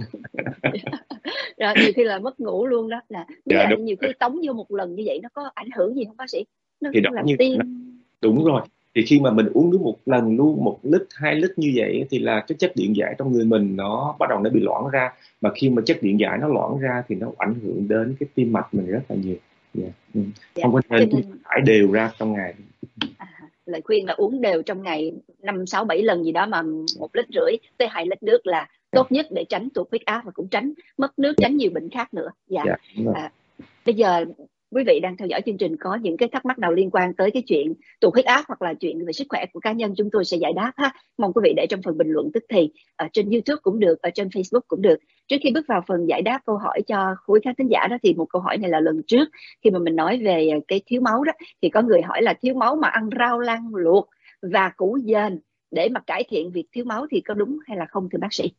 Speaker 1: Rồi nhiều khi là mất ngủ luôn đó. Là với
Speaker 2: Dạ,
Speaker 1: lại
Speaker 2: đúng.
Speaker 1: nhiều khi tống vô một lần như vậy nó có ảnh hưởng gì không bác sĩ? Nó
Speaker 2: Thì đó
Speaker 1: làm
Speaker 2: như
Speaker 1: tim.
Speaker 2: đúng rồi, thì khi mà mình uống nước một lần luôn một lít hai lít như vậy thì là cái chất điện giải trong người mình nó bắt đầu nó bị loãng ra, mà khi mà chất điện giải nó loãng ra thì nó ảnh hưởng đến cái tim mạch mình rất là nhiều. Yeah. Ừ.
Speaker 1: Dạ.
Speaker 2: Không có
Speaker 1: Cho
Speaker 2: nên
Speaker 1: nên
Speaker 2: thải đều ra trong ngày.
Speaker 1: à, lời khuyên là uống đều trong ngày năm sáu bảy lần gì đó, mà một lít rưỡi tới hai lít nước là
Speaker 2: Yeah.
Speaker 1: tốt nhất để tránh tụt huyết áp và cũng tránh mất nước,
Speaker 2: Yeah.
Speaker 1: tránh nhiều bệnh khác nữa. Dạ.
Speaker 2: Yeah. Đúng rồi.
Speaker 1: À, bây giờ quý vị đang theo dõi chương trình có những cái thắc mắc nào liên quan tới cái chuyện tụt huyết áp hoặc là chuyện về sức khỏe của cá nhân, chúng tôi sẽ giải đáp ha. Mong quý vị để trong phần bình luận tức thì, ở trên YouTube cũng được, ở trên Facebook cũng được. Trước khi bước vào phần giải đáp câu hỏi cho khối khán thính giả đó, thì một câu hỏi này là lần trước khi mà mình nói về cái thiếu máu đó, thì có người hỏi là thiếu máu mà ăn rau lang luộc và củ dền để mà cải thiện việc thiếu máu thì có đúng hay là không thưa bác sĩ?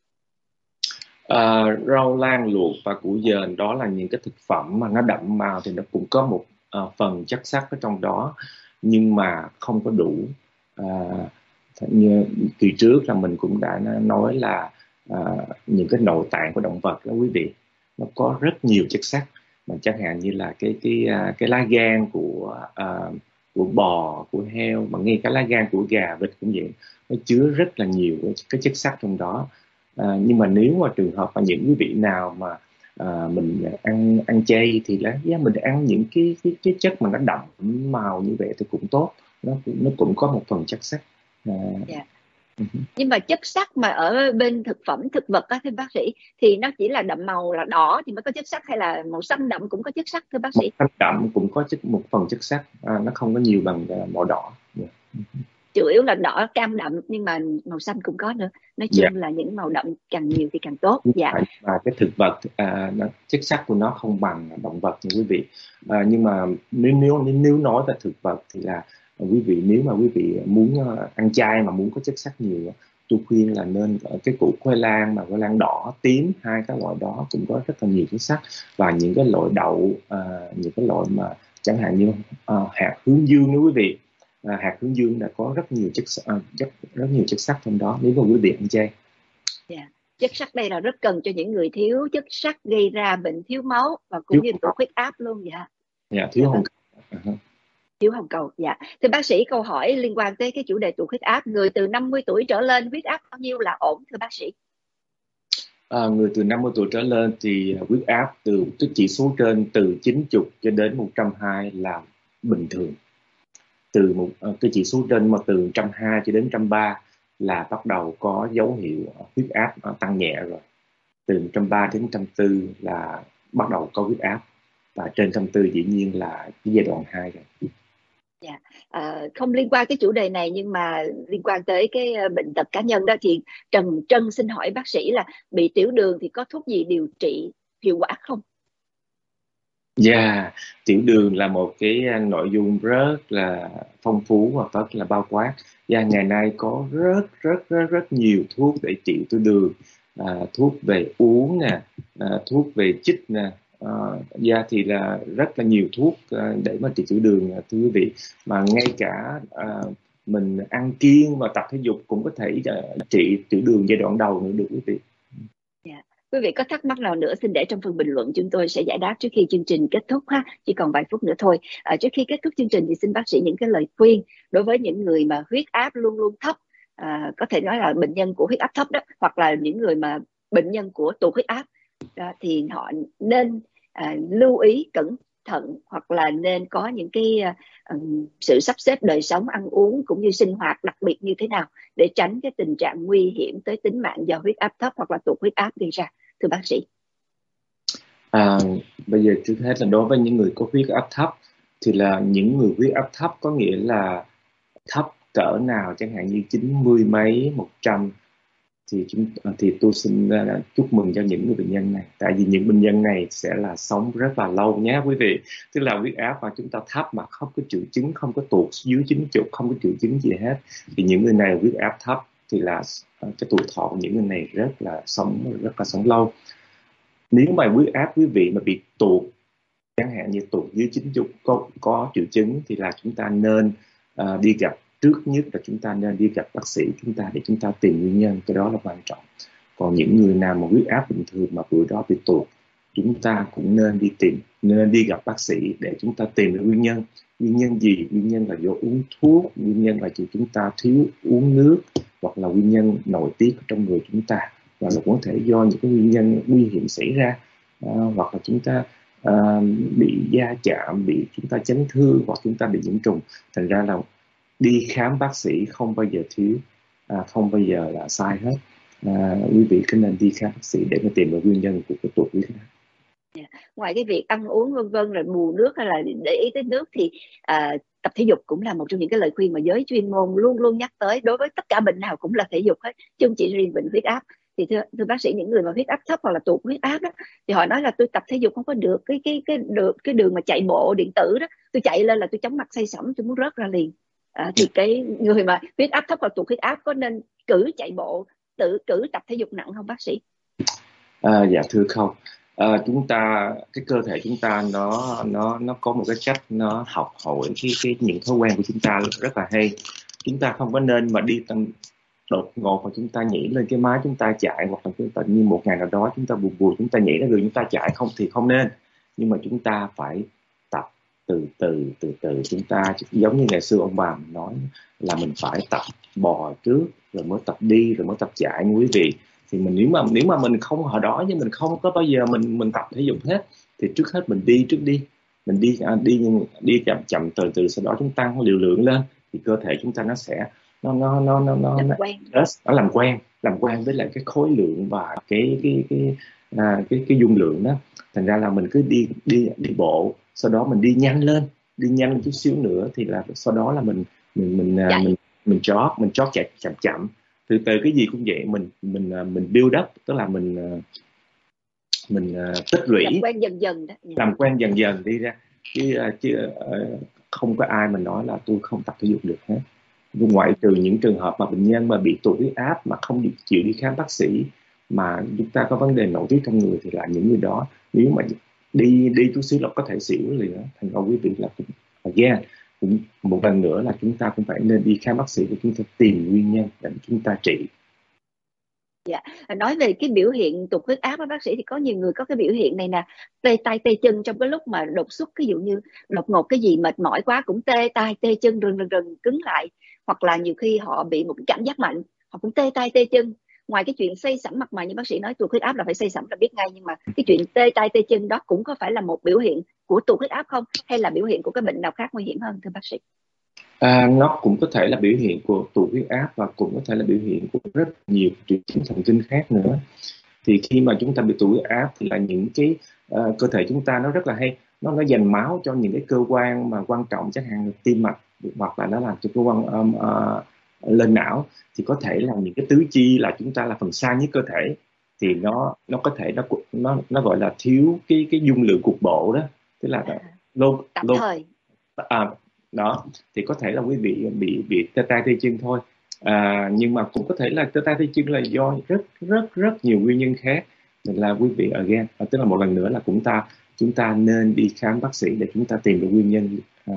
Speaker 2: À, rau lang luộc và củ dền đó là những cái thực phẩm mà nó đậm màu, thì nó cũng có một uh, phần chất sắt ở trong đó, nhưng mà không có đủ. À, như kỳ trước là mình cũng đã nói là uh, những cái nội tạng của động vật đó quý vị, nó có rất nhiều chất sắt, mà chẳng hạn như là cái cái uh, cái lá gan của uh, của bò, của heo, mà ngay cả lá gan của gà vịt cũng vậy, nó chứa rất là nhiều cái chất sắt trong đó. À, nhưng mà nếu mà trường hợp mà những quý vị nào mà à, mình ăn ăn chay thì là yeah, mình ăn những cái, cái cái chất mà nó đậm màu như vậy thì cũng tốt, nó nó cũng có một phần chất sắt. À,
Speaker 1: Yeah. Nhưng mà chất sắt mà ở bên thực phẩm thực vật á thưa bác sĩ, thì nó chỉ là đậm màu là đỏ thì mới có chất sắt, hay là màu xanh đậm cũng có chất sắt thưa bác
Speaker 2: màu
Speaker 1: sĩ?
Speaker 2: xanh đậm cũng có chất, một phần chất sắt, à, nó không có nhiều bằng uh, màu đỏ. Yeah.
Speaker 1: Chủ yếu là đỏ cam đậm, nhưng mà màu xanh cũng có nữa. Nói chung
Speaker 2: Yeah.
Speaker 1: là những màu đậm càng nhiều thì càng tốt. Dạ.
Speaker 2: Và cái thực vật à, nó, chất sắt của nó không bằng động vật như quý vị. À, nhưng mà nếu nếu nếu nói về thực vật thì là quý vị, nếu mà quý vị muốn ăn chay mà muốn có chất sắt nhiều, tôi khuyên là nên cái củ khoai lang, mà khoai lang đỏ tím, hai cái loại đó cũng có rất là nhiều chất sắt. Và những cái loại đậu, à, những cái loại mà chẳng hạn như à, hạt hướng dương đó quý vị, à, hạt hướng dương đã có rất nhiều chất à, rất, rất nhiều chất sắt trong đó nếu mà quý vị ăn chay.
Speaker 1: Yeah. Chất sắt đây là rất cần cho những người thiếu chất sắt, gây ra bệnh thiếu máu và cũng
Speaker 2: Thiếu
Speaker 1: như tụt huyết áp luôn. Dạ.
Speaker 2: Dạ,
Speaker 1: Dạ
Speaker 2: thiếu
Speaker 1: vâng.
Speaker 2: không. Uh-huh.
Speaker 1: thiếu hồng cầu. Dạ, thưa bác sĩ, câu hỏi liên quan tới cái chủ đề tụt huyết áp, người từ năm mươi tuổi trở lên huyết áp bao nhiêu là ổn thưa bác sĩ?
Speaker 2: À, người từ năm mươi tuổi trở lên thì huyết áp từ cái chỉ số trên từ chín mươi cho đến một trăm hai mươi là bình thường. Từ một cái chỉ số trên mà từ một trăm hai mươi cho đến một trăm ba mươi là bắt đầu có dấu hiệu huyết áp tăng nhẹ rồi. Từ một trăm ba mươi đến một trăm bốn là bắt đầu có huyết áp, và trên một trăm bốn dĩ nhiên là cái giai đoạn hai rồi.
Speaker 1: Dạ, à, không liên quan cái chủ đề này nhưng mà liên quan tới cái bệnh tật cá nhân đó, thì Trần Trân xin hỏi bác sĩ là bị tiểu đường thì có thuốc gì điều trị hiệu quả không?
Speaker 2: Dạ, yeah, tiểu đường là một cái nội dung rất là phong phú và rất là bao quát. Và ngày nay có rất rất rất rất nhiều thuốc để trị tiểu đường, à, thuốc về uống nè, à, thuốc về chích nè, à, da thì là rất là nhiều thuốc à, để mà trị tiểu đường, à, thưa quý vị. Mà ngay cả à, mình ăn kiêng và tập thể dục cũng có thể à, trị tiểu đường giai đoạn đầu nữa được quý vị.
Speaker 1: Yeah. Quý vị có thắc mắc nào nữa xin để trong phần bình luận, chúng tôi sẽ giải đáp trước khi chương trình kết thúc ha. Chỉ còn vài phút nữa thôi. À, trước khi kết thúc chương trình thì xin bác sĩ những cái lời khuyên đối với những người mà huyết áp luôn luôn thấp, à, có thể nói là bệnh nhân của huyết áp thấp đó, hoặc là những người mà bệnh nhân của tụt huyết áp đó, thì họ nên à, lưu ý cẩn thận, hoặc là nên có những cái uh, sự sắp xếp đời sống ăn uống cũng như sinh hoạt đặc biệt như thế nào để tránh cái tình trạng nguy hiểm tới tính mạng do huyết áp thấp hoặc là tụt huyết áp gây ra, thưa bác sĩ?
Speaker 2: À, bây giờ trước hết là đối với những người có huyết áp thấp thì là những người huyết áp thấp có nghĩa là thấp cỡ nào, chẳng hạn như chín mươi mấy, một trăm, thì chúng thì tôi xin uh, chúc mừng cho những người bệnh nhân này, tại vì những bệnh nhân này sẽ là sống rất là lâu nhé quý vị. Tức là huyết áp mà chúng ta thấp mà không có triệu chứng, không có tụt dưới chín mươi, không có triệu chứng gì hết, thì những người này huyết áp thấp thì là uh, cái tuổi thọ của những người này rất là sống rất là sống lâu. Nếu mà huyết áp quý vị mà bị tụt, chẳng hạn như tụt dưới chín mươi có, có triệu chứng, thì là chúng ta nên uh, đi gặp, trước nhất là chúng ta nên đi gặp bác sĩ chúng ta để chúng ta tìm nguyên nhân, cái đó là quan trọng. Còn những người nào mà huyết áp bình thường mà bữa đó bị tụt, chúng ta cũng nên đi tìm, nên đi gặp bác sĩ để chúng ta tìm được nguyên nhân. Nguyên nhân gì? Nguyên nhân là do uống thuốc, nguyên nhân là vì chúng ta thiếu uống nước, hoặc là nguyên nhân nội tiết trong người chúng ta, và là có thể do những cái nguyên nhân nguy hiểm xảy ra, à, hoặc là chúng ta à, bị va chạm, bị chúng ta chấn thương, hoặc chúng ta bị nhiễm trùng. Thành ra là đi khám bác sĩ không bao giờ thiếu, à, không bao giờ là sai hết. À, quý vị cứ nên đi khám bác sĩ để mà tìm được nguyên nhân của cái tụt huyết áp.
Speaker 1: Yeah. Ngoài cái việc ăn uống vân vân rồi bù nước hay là để ý tới nước thì à, tập thể dục cũng là một trong những cái lời khuyên mà giới chuyên môn luôn luôn nhắc tới, đối với tất cả bệnh nào cũng là thể dục hết, chứ không chỉ riêng bệnh huyết áp. Thì thưa, thưa bác sĩ, những người mà huyết áp thấp hoặc là tụt huyết áp đó, thì họ nói là tôi tập thể dục không có được, cái cái cái được cái đường mà chạy bộ điện tử đó, tôi chạy lên là tôi chóng mặt say sẩm, tôi muốn rớt ra liền. À, thì cái người mà huyết áp thấp hoặc tụt huyết áp có nên cử chạy bộ, tự cử tập thể dục nặng không bác sĩ?
Speaker 2: À, dạ thưa không. À, chúng ta cái cơ thể chúng ta nó nó nó có một cái cách nó học hỏi cái cái những thói quen của chúng ta rất là hay. Chúng ta không có nên mà đi tăng đột ngột mà chúng ta nhảy lên cái máy chúng ta chạy, hoặc là tự nhiên một ngày nào đó chúng ta buồn buồn chúng ta nhảy ra đường chúng ta chạy, không thì không nên. Nhưng mà chúng ta phải tập từ từ từ từ. Chúng ta giống như ngày xưa ông bà mình nói là mình phải tập bò trước rồi mới tập đi rồi mới tập chạy như quý vị. Thì mình nếu mà nếu mà mình không hồi đó nhưng mình không có bao giờ mình mình tập thể dục hết, thì trước hết mình đi trước đi mình đi à, đi đi chậm chậm từ từ, sau đó chúng tăng liều lượng lên, thì cơ thể chúng ta nó sẽ nó nó nó nó nó
Speaker 1: Làm
Speaker 2: nó,
Speaker 1: quen.
Speaker 2: nó, nó làm quen làm quen với lại cái khối lượng và cái cái cái à, cái cái dung lượng đó. Thành ra là mình cứ đi đi đi bộ, sau đó mình đi nhanh lên đi nhanh chút xíu nữa, thì là sau đó là mình mình mình
Speaker 1: Chạy.
Speaker 2: mình mình jog mình jog chạy chậm chậm từ từ. Cái gì cũng vậy, mình mình mình build up, tức là mình mình tích lũy,
Speaker 1: làm quen dần dần đó.
Speaker 2: làm quen dần dần đi ra, chứ chứ không có ai mình nói là tôi không tập thể dục được hết. Ngoại trừ những trường hợp mà bệnh nhân mà bị tụt huyết áp mà không chịu đi khám bác sĩ, mà chúng ta có vấn đề nội tiết trong người, thì là những người đó nếu mà đi đi chút xíu là có thể xỉu liền đó. Thành ra quý vị là again cũng một lần nữa là chúng ta cũng phải nên đi khám bác sĩ để chúng ta tìm nguyên nhân để chúng ta trị.
Speaker 1: Dạ. Nói về cái biểu hiện tụt huyết áp á bác sĩ, thì có nhiều người có cái biểu hiện này nè, tê tay tê chân trong cái lúc mà đột xuất, ví dụ như đột ngột cái gì mệt mỏi quá cũng tê tay tê chân, rừng rừng rừng cứng lại, hoặc là nhiều khi họ bị một cái cảm giác mạnh họ cũng tê tay tê chân. Ngoài cái chuyện xây sẩm mặt mày như bác sĩ nói, tụt huyết áp là phải xây sẩm là biết ngay, nhưng mà cái chuyện tê tay tê chân đó cũng có phải là một biểu hiện của tụt huyết áp không, hay là biểu hiện của cái bệnh nào khác nguy hiểm hơn thưa bác sĩ?
Speaker 2: À, nó cũng có thể là biểu hiện của tụt huyết áp và cũng có thể là biểu hiện của rất nhiều triệu chứng thần kinh khác nữa. Thì khi mà chúng ta bị tụt huyết áp thì là những cái uh, cơ thể chúng ta nó rất là hay, nó nó dành máu cho những cái cơ quan mà quan trọng, chẳng hạn tim mạch, hoặc là nó làm cho cơ quan um, uh, lên não. Thì có thể là những cái tứ chi là chúng ta là phần xa nhất cơ thể, thì nó nó có thể nó nó nó gọi là thiếu cái cái dung lượng cục bộ đó, tức là lô
Speaker 1: Tạm
Speaker 2: lô
Speaker 1: thời.
Speaker 2: à, đó. Thì có thể là quý vị bị bị tê tay tê chân thôi, à, nhưng mà cũng có thể là tê tay tê chân là do rất rất rất nhiều nguyên nhân khác. Nên là quý vị again, tức là một lần nữa là chúng ta chúng ta nên đi khám bác sĩ để chúng ta tìm được nguyên nhân. À,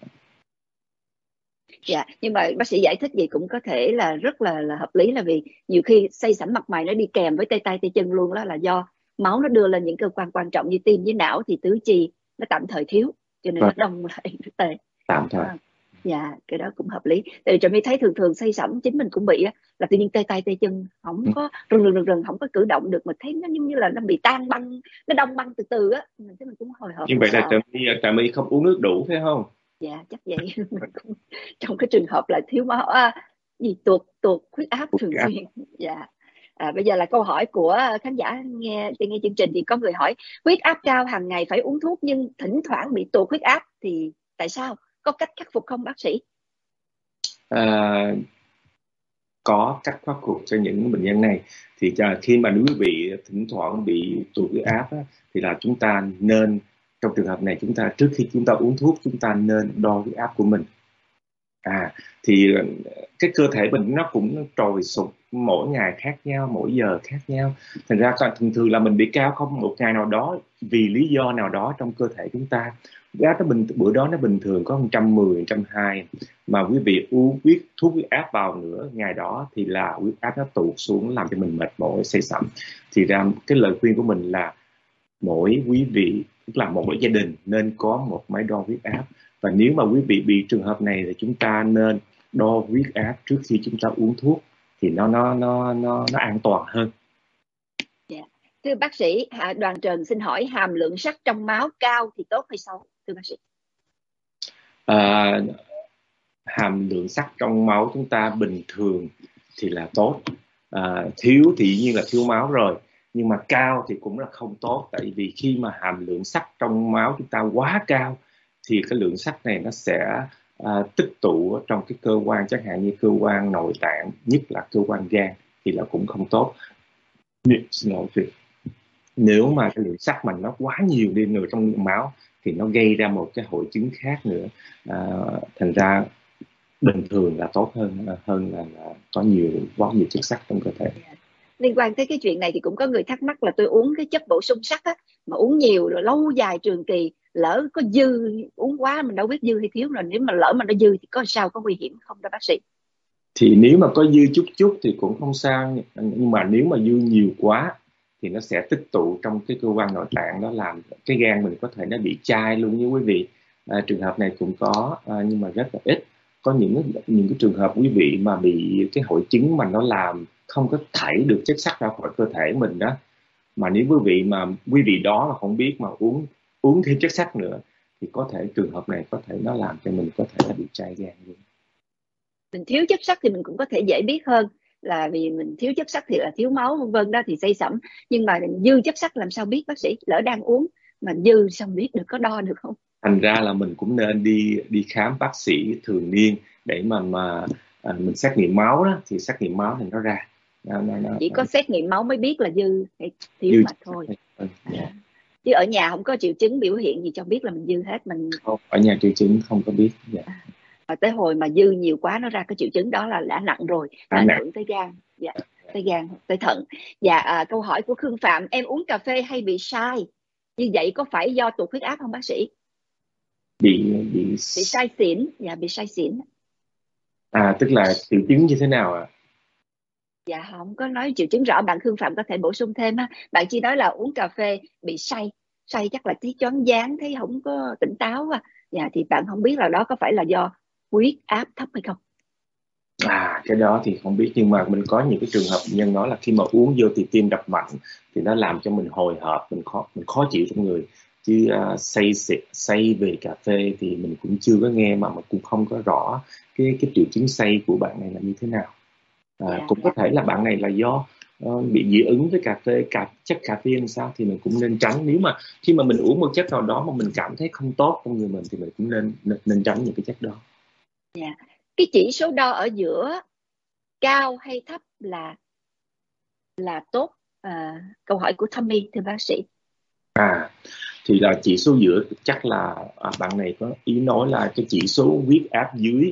Speaker 1: Dạ, nhưng mà bác sĩ giải thích gì cũng có thể là rất là là hợp lý, là vì nhiều khi xây sẩm mặt mày nó đi kèm với tê tay tê chân luôn, đó là do máu nó đưa lên những cơ quan quan trọng như tim với não, thì tứ chi nó tạm thời thiếu cho nên
Speaker 2: và
Speaker 1: nó đông lại nó tê.
Speaker 2: tạm thời.
Speaker 1: À, dạ, cái đó cũng hợp lý. Tại vì Trà My thấy thường thường xây sẩm chính mình cũng bị á, là tự nhiên tê tay tê chân không
Speaker 2: Ừ.
Speaker 1: có rừng rừng rừng rừng không có cử động được, mà thấy nó giống như là nó bị tan băng, nó đông băng từ từ á, mình thấy mình cũng hồi hộp
Speaker 2: Như vậy là
Speaker 1: sợ.
Speaker 2: Trà My, Trà My không uống nước đủ phải không?
Speaker 1: Dạ chắc vậy. Mình cũng trong cái trường hợp là thiếu máu, à, gì tuột tuột huyết áp thường xuyên. Dạ. À, bây giờ là câu hỏi của khán giả nghe nghe chương trình, thì có người hỏi huyết áp cao hàng ngày phải uống thuốc nhưng thỉnh thoảng bị tụt huyết áp thì tại sao, có cách khắc phục không bác sĩ?
Speaker 2: À, có cách khắc phục cho những bệnh nhân này. Thì khi mà quý vị thỉnh thoảng bị tụt huyết áp á, thì là chúng ta nên, trong trường hợp này chúng ta trước khi chúng ta uống thuốc chúng ta nên đo huyết áp của mình. À, thì cái cơ thể mình nó cũng trồi sụt mỗi ngày khác nhau, mỗi giờ khác nhau. Thành ra thường thường là mình bị cao không một ngày nào đó vì lý do nào đó trong cơ thể chúng ta. Huyết áp nó bình bữa đó nó bình thường có một trăm mười, một trăm hai mươi, mà quý vị uống huyết thuốc huyết áp vào nữa ngày đó thì là huyết áp nó tụt xuống làm cho mình mệt mỏi, say sẩm. Thì ra cái lời khuyên của mình là mỗi quý vị, tức là mỗi gia đình nên có một máy đo huyết áp. Và nếu mà quý vị bị trường hợp này thì chúng ta nên đo huyết áp trước khi chúng ta uống thuốc, thì nó nó nó nó nó an toàn hơn.
Speaker 1: Dạ. Thưa bác sĩ, Đoàn Trần xin hỏi hàm lượng sắt trong máu cao thì tốt hay xấu thưa bác sĩ?
Speaker 2: À, hàm lượng sắt trong máu chúng ta bình thường thì là tốt, à, thiếu thì dĩ nhiên là thiếu máu rồi, nhưng mà cao thì cũng là không tốt. Tại vì khi mà hàm lượng sắt trong máu chúng ta quá cao thì cái lượng sắt này nó sẽ à, tích tụ trong cái cơ quan, chẳng hạn như cơ quan nội tạng, nhất là cơ quan gan, thì là cũng không tốt. Xin lỗi chị. Nếu mà cái lượng sắt mình nó quá nhiều đi nữa trong máu thì nó gây ra một cái hội chứng khác nữa. À, thành ra bình thường là tốt hơn hơn là, là có nhiều quá nhiều chất sắt trong cơ thể.
Speaker 1: Liên quan tới cái chuyện này thì cũng có người thắc mắc là tôi uống cái chất bổ sung sắt á, mà uống nhiều rồi lâu dài trường kỳ, lỡ có dư, uống quá mình đâu biết dư hay thiếu, rồi nếu mà lỡ mà nó dư thì có sao, có nguy hiểm không đó bác sĩ?
Speaker 2: Thì nếu mà có dư chút chút thì cũng không sao, nhưng mà nếu mà dư nhiều quá thì nó sẽ tích tụ trong cái cơ quan nội tạng, đó làm cái gan mình có thể nó bị chai luôn như quý vị. À, trường hợp này cũng có, à, nhưng mà rất là ít. Có những những cái trường hợp quý vị mà bị cái hội chứng mà nó làm không có thải được chất sắt ra khỏi cơ thể mình đó, mà nếu quý vị mà quý vị đó mà không biết mà uống uống thêm chất sắt nữa thì có thể trường hợp này có thể nó làm cho mình có thể là bị chai gan luôn.
Speaker 1: Mình thiếu chất sắt thì mình cũng có thể dễ biết hơn, là vì mình thiếu chất sắt thì là thiếu máu vân vân đó, thì xây sẩm. Nhưng mà dư chất sắt làm sao biết bác sĩ, lỡ đang uống mà dư sao biết được, có đo được không?
Speaker 2: Thành ra là mình cũng nên đi đi khám bác sĩ thường niên để mà mà à, mình xét nghiệm máu đó, thì xét nghiệm máu thì nó ra nó, nó, nó,
Speaker 1: Chỉ có xét nghiệm máu mới biết là dư hay thiếu
Speaker 2: dư
Speaker 1: mà thôi.
Speaker 2: ừ, yeah.
Speaker 1: À. Chứ ở nhà không có triệu chứng biểu hiện gì cho biết là mình dư hết. Mình
Speaker 2: Không, ở nhà triệu chứng không có biết. Yeah.
Speaker 1: à, tới hồi mà dư nhiều quá nó ra cái triệu chứng đó là đã nặng rồi, nó
Speaker 2: À,
Speaker 1: ảnh
Speaker 2: nặng.
Speaker 1: hưởng tới gan. Dạ. Tới gan, tới thận. Dạ. À, câu hỏi của Khương Phạm, em uống cà phê hay bị sai, như vậy có phải do tụt huyết áp không bác sĩ?
Speaker 2: bị bị
Speaker 1: Bị sai xỉn. Dạ, bị sai xỉn.
Speaker 2: à tức là triệu chứng như thế nào ạ? À?
Speaker 1: Dạ không có nói triệu chứng rõ. Bạn Khương Phạm có thể bổ sung thêm ha. Bạn chỉ nói là uống cà phê bị say, say chắc là thấy choáng váng, thấy không có tỉnh táo à. Dạ thì bạn không biết là đó có phải là do huyết áp thấp hay không?
Speaker 2: À, cái đó thì không biết, nhưng mà mình có những cái trường hợp bệnh nhân nói là khi mà uống vô thì tim đập mạnh, thì nó làm cho mình hồi hộp, mình khó mình khó chịu trong người. Chứ uh, say xị- say về cà phê thì mình cũng chưa có nghe, mà mình cũng không có rõ cái cái triệu chứng say của bạn này là như thế nào. À,
Speaker 1: Dạ.
Speaker 2: cũng có thể là bạn này là do uh, bị dị ứng với cà phê, cà chất caffeine sao, thì mình cũng nên tránh. Nếu mà khi mà mình uống một chất nào đó mà mình cảm thấy không tốt trong người mình thì mình cũng nên nên, nên tránh những cái chất đó.
Speaker 1: Dạ. Cái chỉ số đo ở giữa cao hay thấp là là tốt? À, câu hỏi của Tommy thưa bác sĩ.
Speaker 2: À, thì là chỉ số giữa chắc là à, bạn này có ý nói là cái chỉ số huyết áp dưới.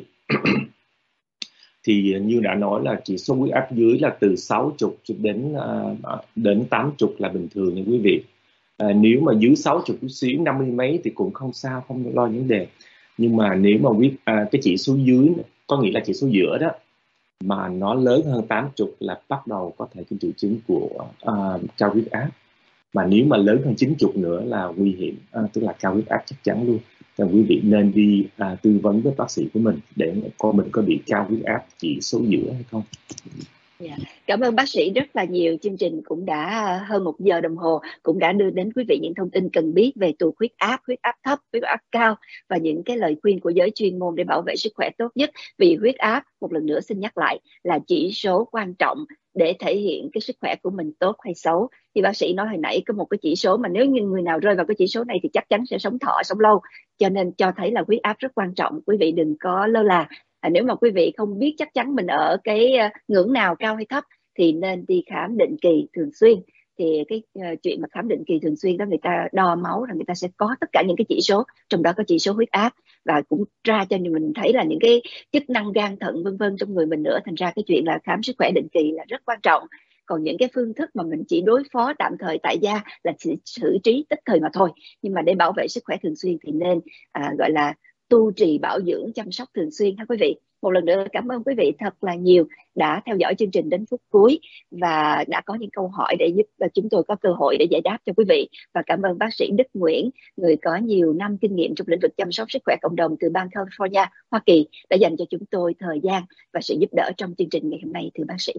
Speaker 2: Thì như đã nói là chỉ số huyết áp dưới là từ sáu mươi cho đến uh, đến tám mươi là bình thường nha quý vị. À, nếu mà dưới sáu mươi chút xíu, năm mươi mấy thì cũng không sao, không lo vấn đề. Nhưng mà nếu mà huyết à, cái chỉ số dưới, có nghĩa là chỉ số giữa đó, mà nó lớn hơn tám mươi là bắt đầu có thể cái triệu chứng của uh, cao huyết áp. Mà nếu mà lớn hơn chín mươi nữa là nguy hiểm, à, tức là cao huyết áp chắc chắn luôn. Nên quý vị nên đi à, tư vấn với bác sĩ của mình để coi mình có bị cao huyết áp chỉ số giữa hay không.
Speaker 1: Yeah. Cảm ơn bác sĩ rất là nhiều. Chương trình cũng đã hơn một giờ đồng hồ, cũng đã đưa đến quý vị những thông tin cần biết về tụt huyết áp, huyết áp thấp, huyết áp cao và những cái lời khuyên của giới chuyên môn để bảo vệ sức khỏe tốt nhất. Vì huyết áp, một lần nữa xin nhắc lại, là chỉ số quan trọng để thể hiện cái sức khỏe của mình tốt hay xấu. Thì bác sĩ nói hồi nãy có một cái chỉ số mà nếu như người nào rơi vào cái chỉ số này thì chắc chắn sẽ sống thọ, sống lâu. Cho nên cho thấy là huyết áp rất quan trọng. Quý vị đừng có lơ là. À, nếu mà quý vị không biết chắc chắn mình ở cái uh, ngưỡng nào cao hay thấp thì nên đi khám định kỳ thường xuyên. Thì cái uh, chuyện mà khám định kỳ thường xuyên đó, người ta đo máu là người ta sẽ có tất cả những cái chỉ số, trong đó có chỉ số huyết áp, và cũng ra cho mình thấy là những cái chức năng gan thận vân vân trong người mình nữa. Thành ra cái chuyện là khám sức khỏe định kỳ là rất quan trọng. Còn những cái phương thức mà mình chỉ đối phó tạm thời tại gia là xử, xử trí tức thời mà thôi. Nhưng mà để bảo vệ sức khỏe thường xuyên thì nên à, gọi là tu trì bảo dưỡng, chăm sóc thường xuyên ha quý vị. Một lần nữa cảm ơn quý vị thật là nhiều đã theo dõi chương trình đến phút cuối và đã có những câu hỏi để giúp chúng tôi có cơ hội để giải đáp cho quý vị. Và cảm ơn bác sĩ Đức Nguyễn, người có nhiều năm kinh nghiệm trong lĩnh vực chăm sóc sức khỏe cộng đồng từ bang California, Hoa Kỳ, đã dành cho chúng tôi thời gian và sự giúp đỡ trong chương trình ngày hôm nay, thưa bác sĩ.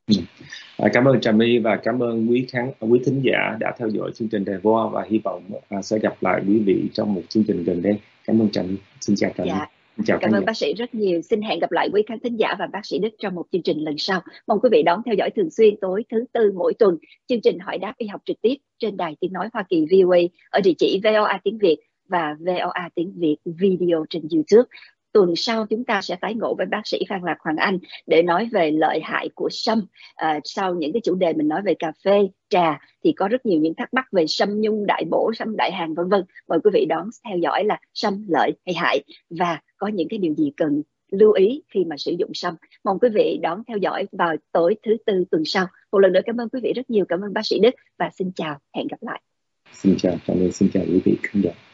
Speaker 2: À, cảm ơn Trà My và cảm ơn quý khán quý thính giả đã theo dõi chương trình Đài Voa, và hy vọng à, sẽ gặp lại quý vị trong một chương trình gần đây. Cảm ơn Trà My. Xin chào Trà My.
Speaker 1: Dạ.
Speaker 2: Xin chào
Speaker 1: Cảm
Speaker 2: khán
Speaker 1: ơn
Speaker 2: giả.
Speaker 1: bác sĩ rất nhiều. Xin hẹn gặp lại quý khán thính giả và bác sĩ Đức trong một chương trình lần sau. Mong quý vị đón theo dõi thường xuyên tối thứ tư mỗi tuần chương trình hỏi đáp y học trực tiếp trên đài tiếng nói Hoa Kỳ vê o a ở địa chỉ vê o a tiếng Việt và vê o a tiếng Việt video trên YouTube. Tuần sau chúng ta sẽ tái ngộ với bác sĩ Phan Lạc Hoàng Anh để nói về lợi hại của sâm. À, sau những cái chủ đề mình nói về cà phê, trà thì có rất nhiều những thắc mắc về sâm nhung, đại bổ, sâm đại hàng vân vân. Mời quý vị đón theo dõi là sâm lợi hay hại và có những cái điều gì cần lưu ý khi mà sử dụng sâm. Mong quý vị đón theo dõi vào tối thứ tư tuần sau. Một lần nữa cảm ơn quý vị rất nhiều. Cảm ơn bác sĩ Đức và xin chào, hẹn gặp lại.
Speaker 2: Xin chào, chào mừng, xin chào quý vị khán giả.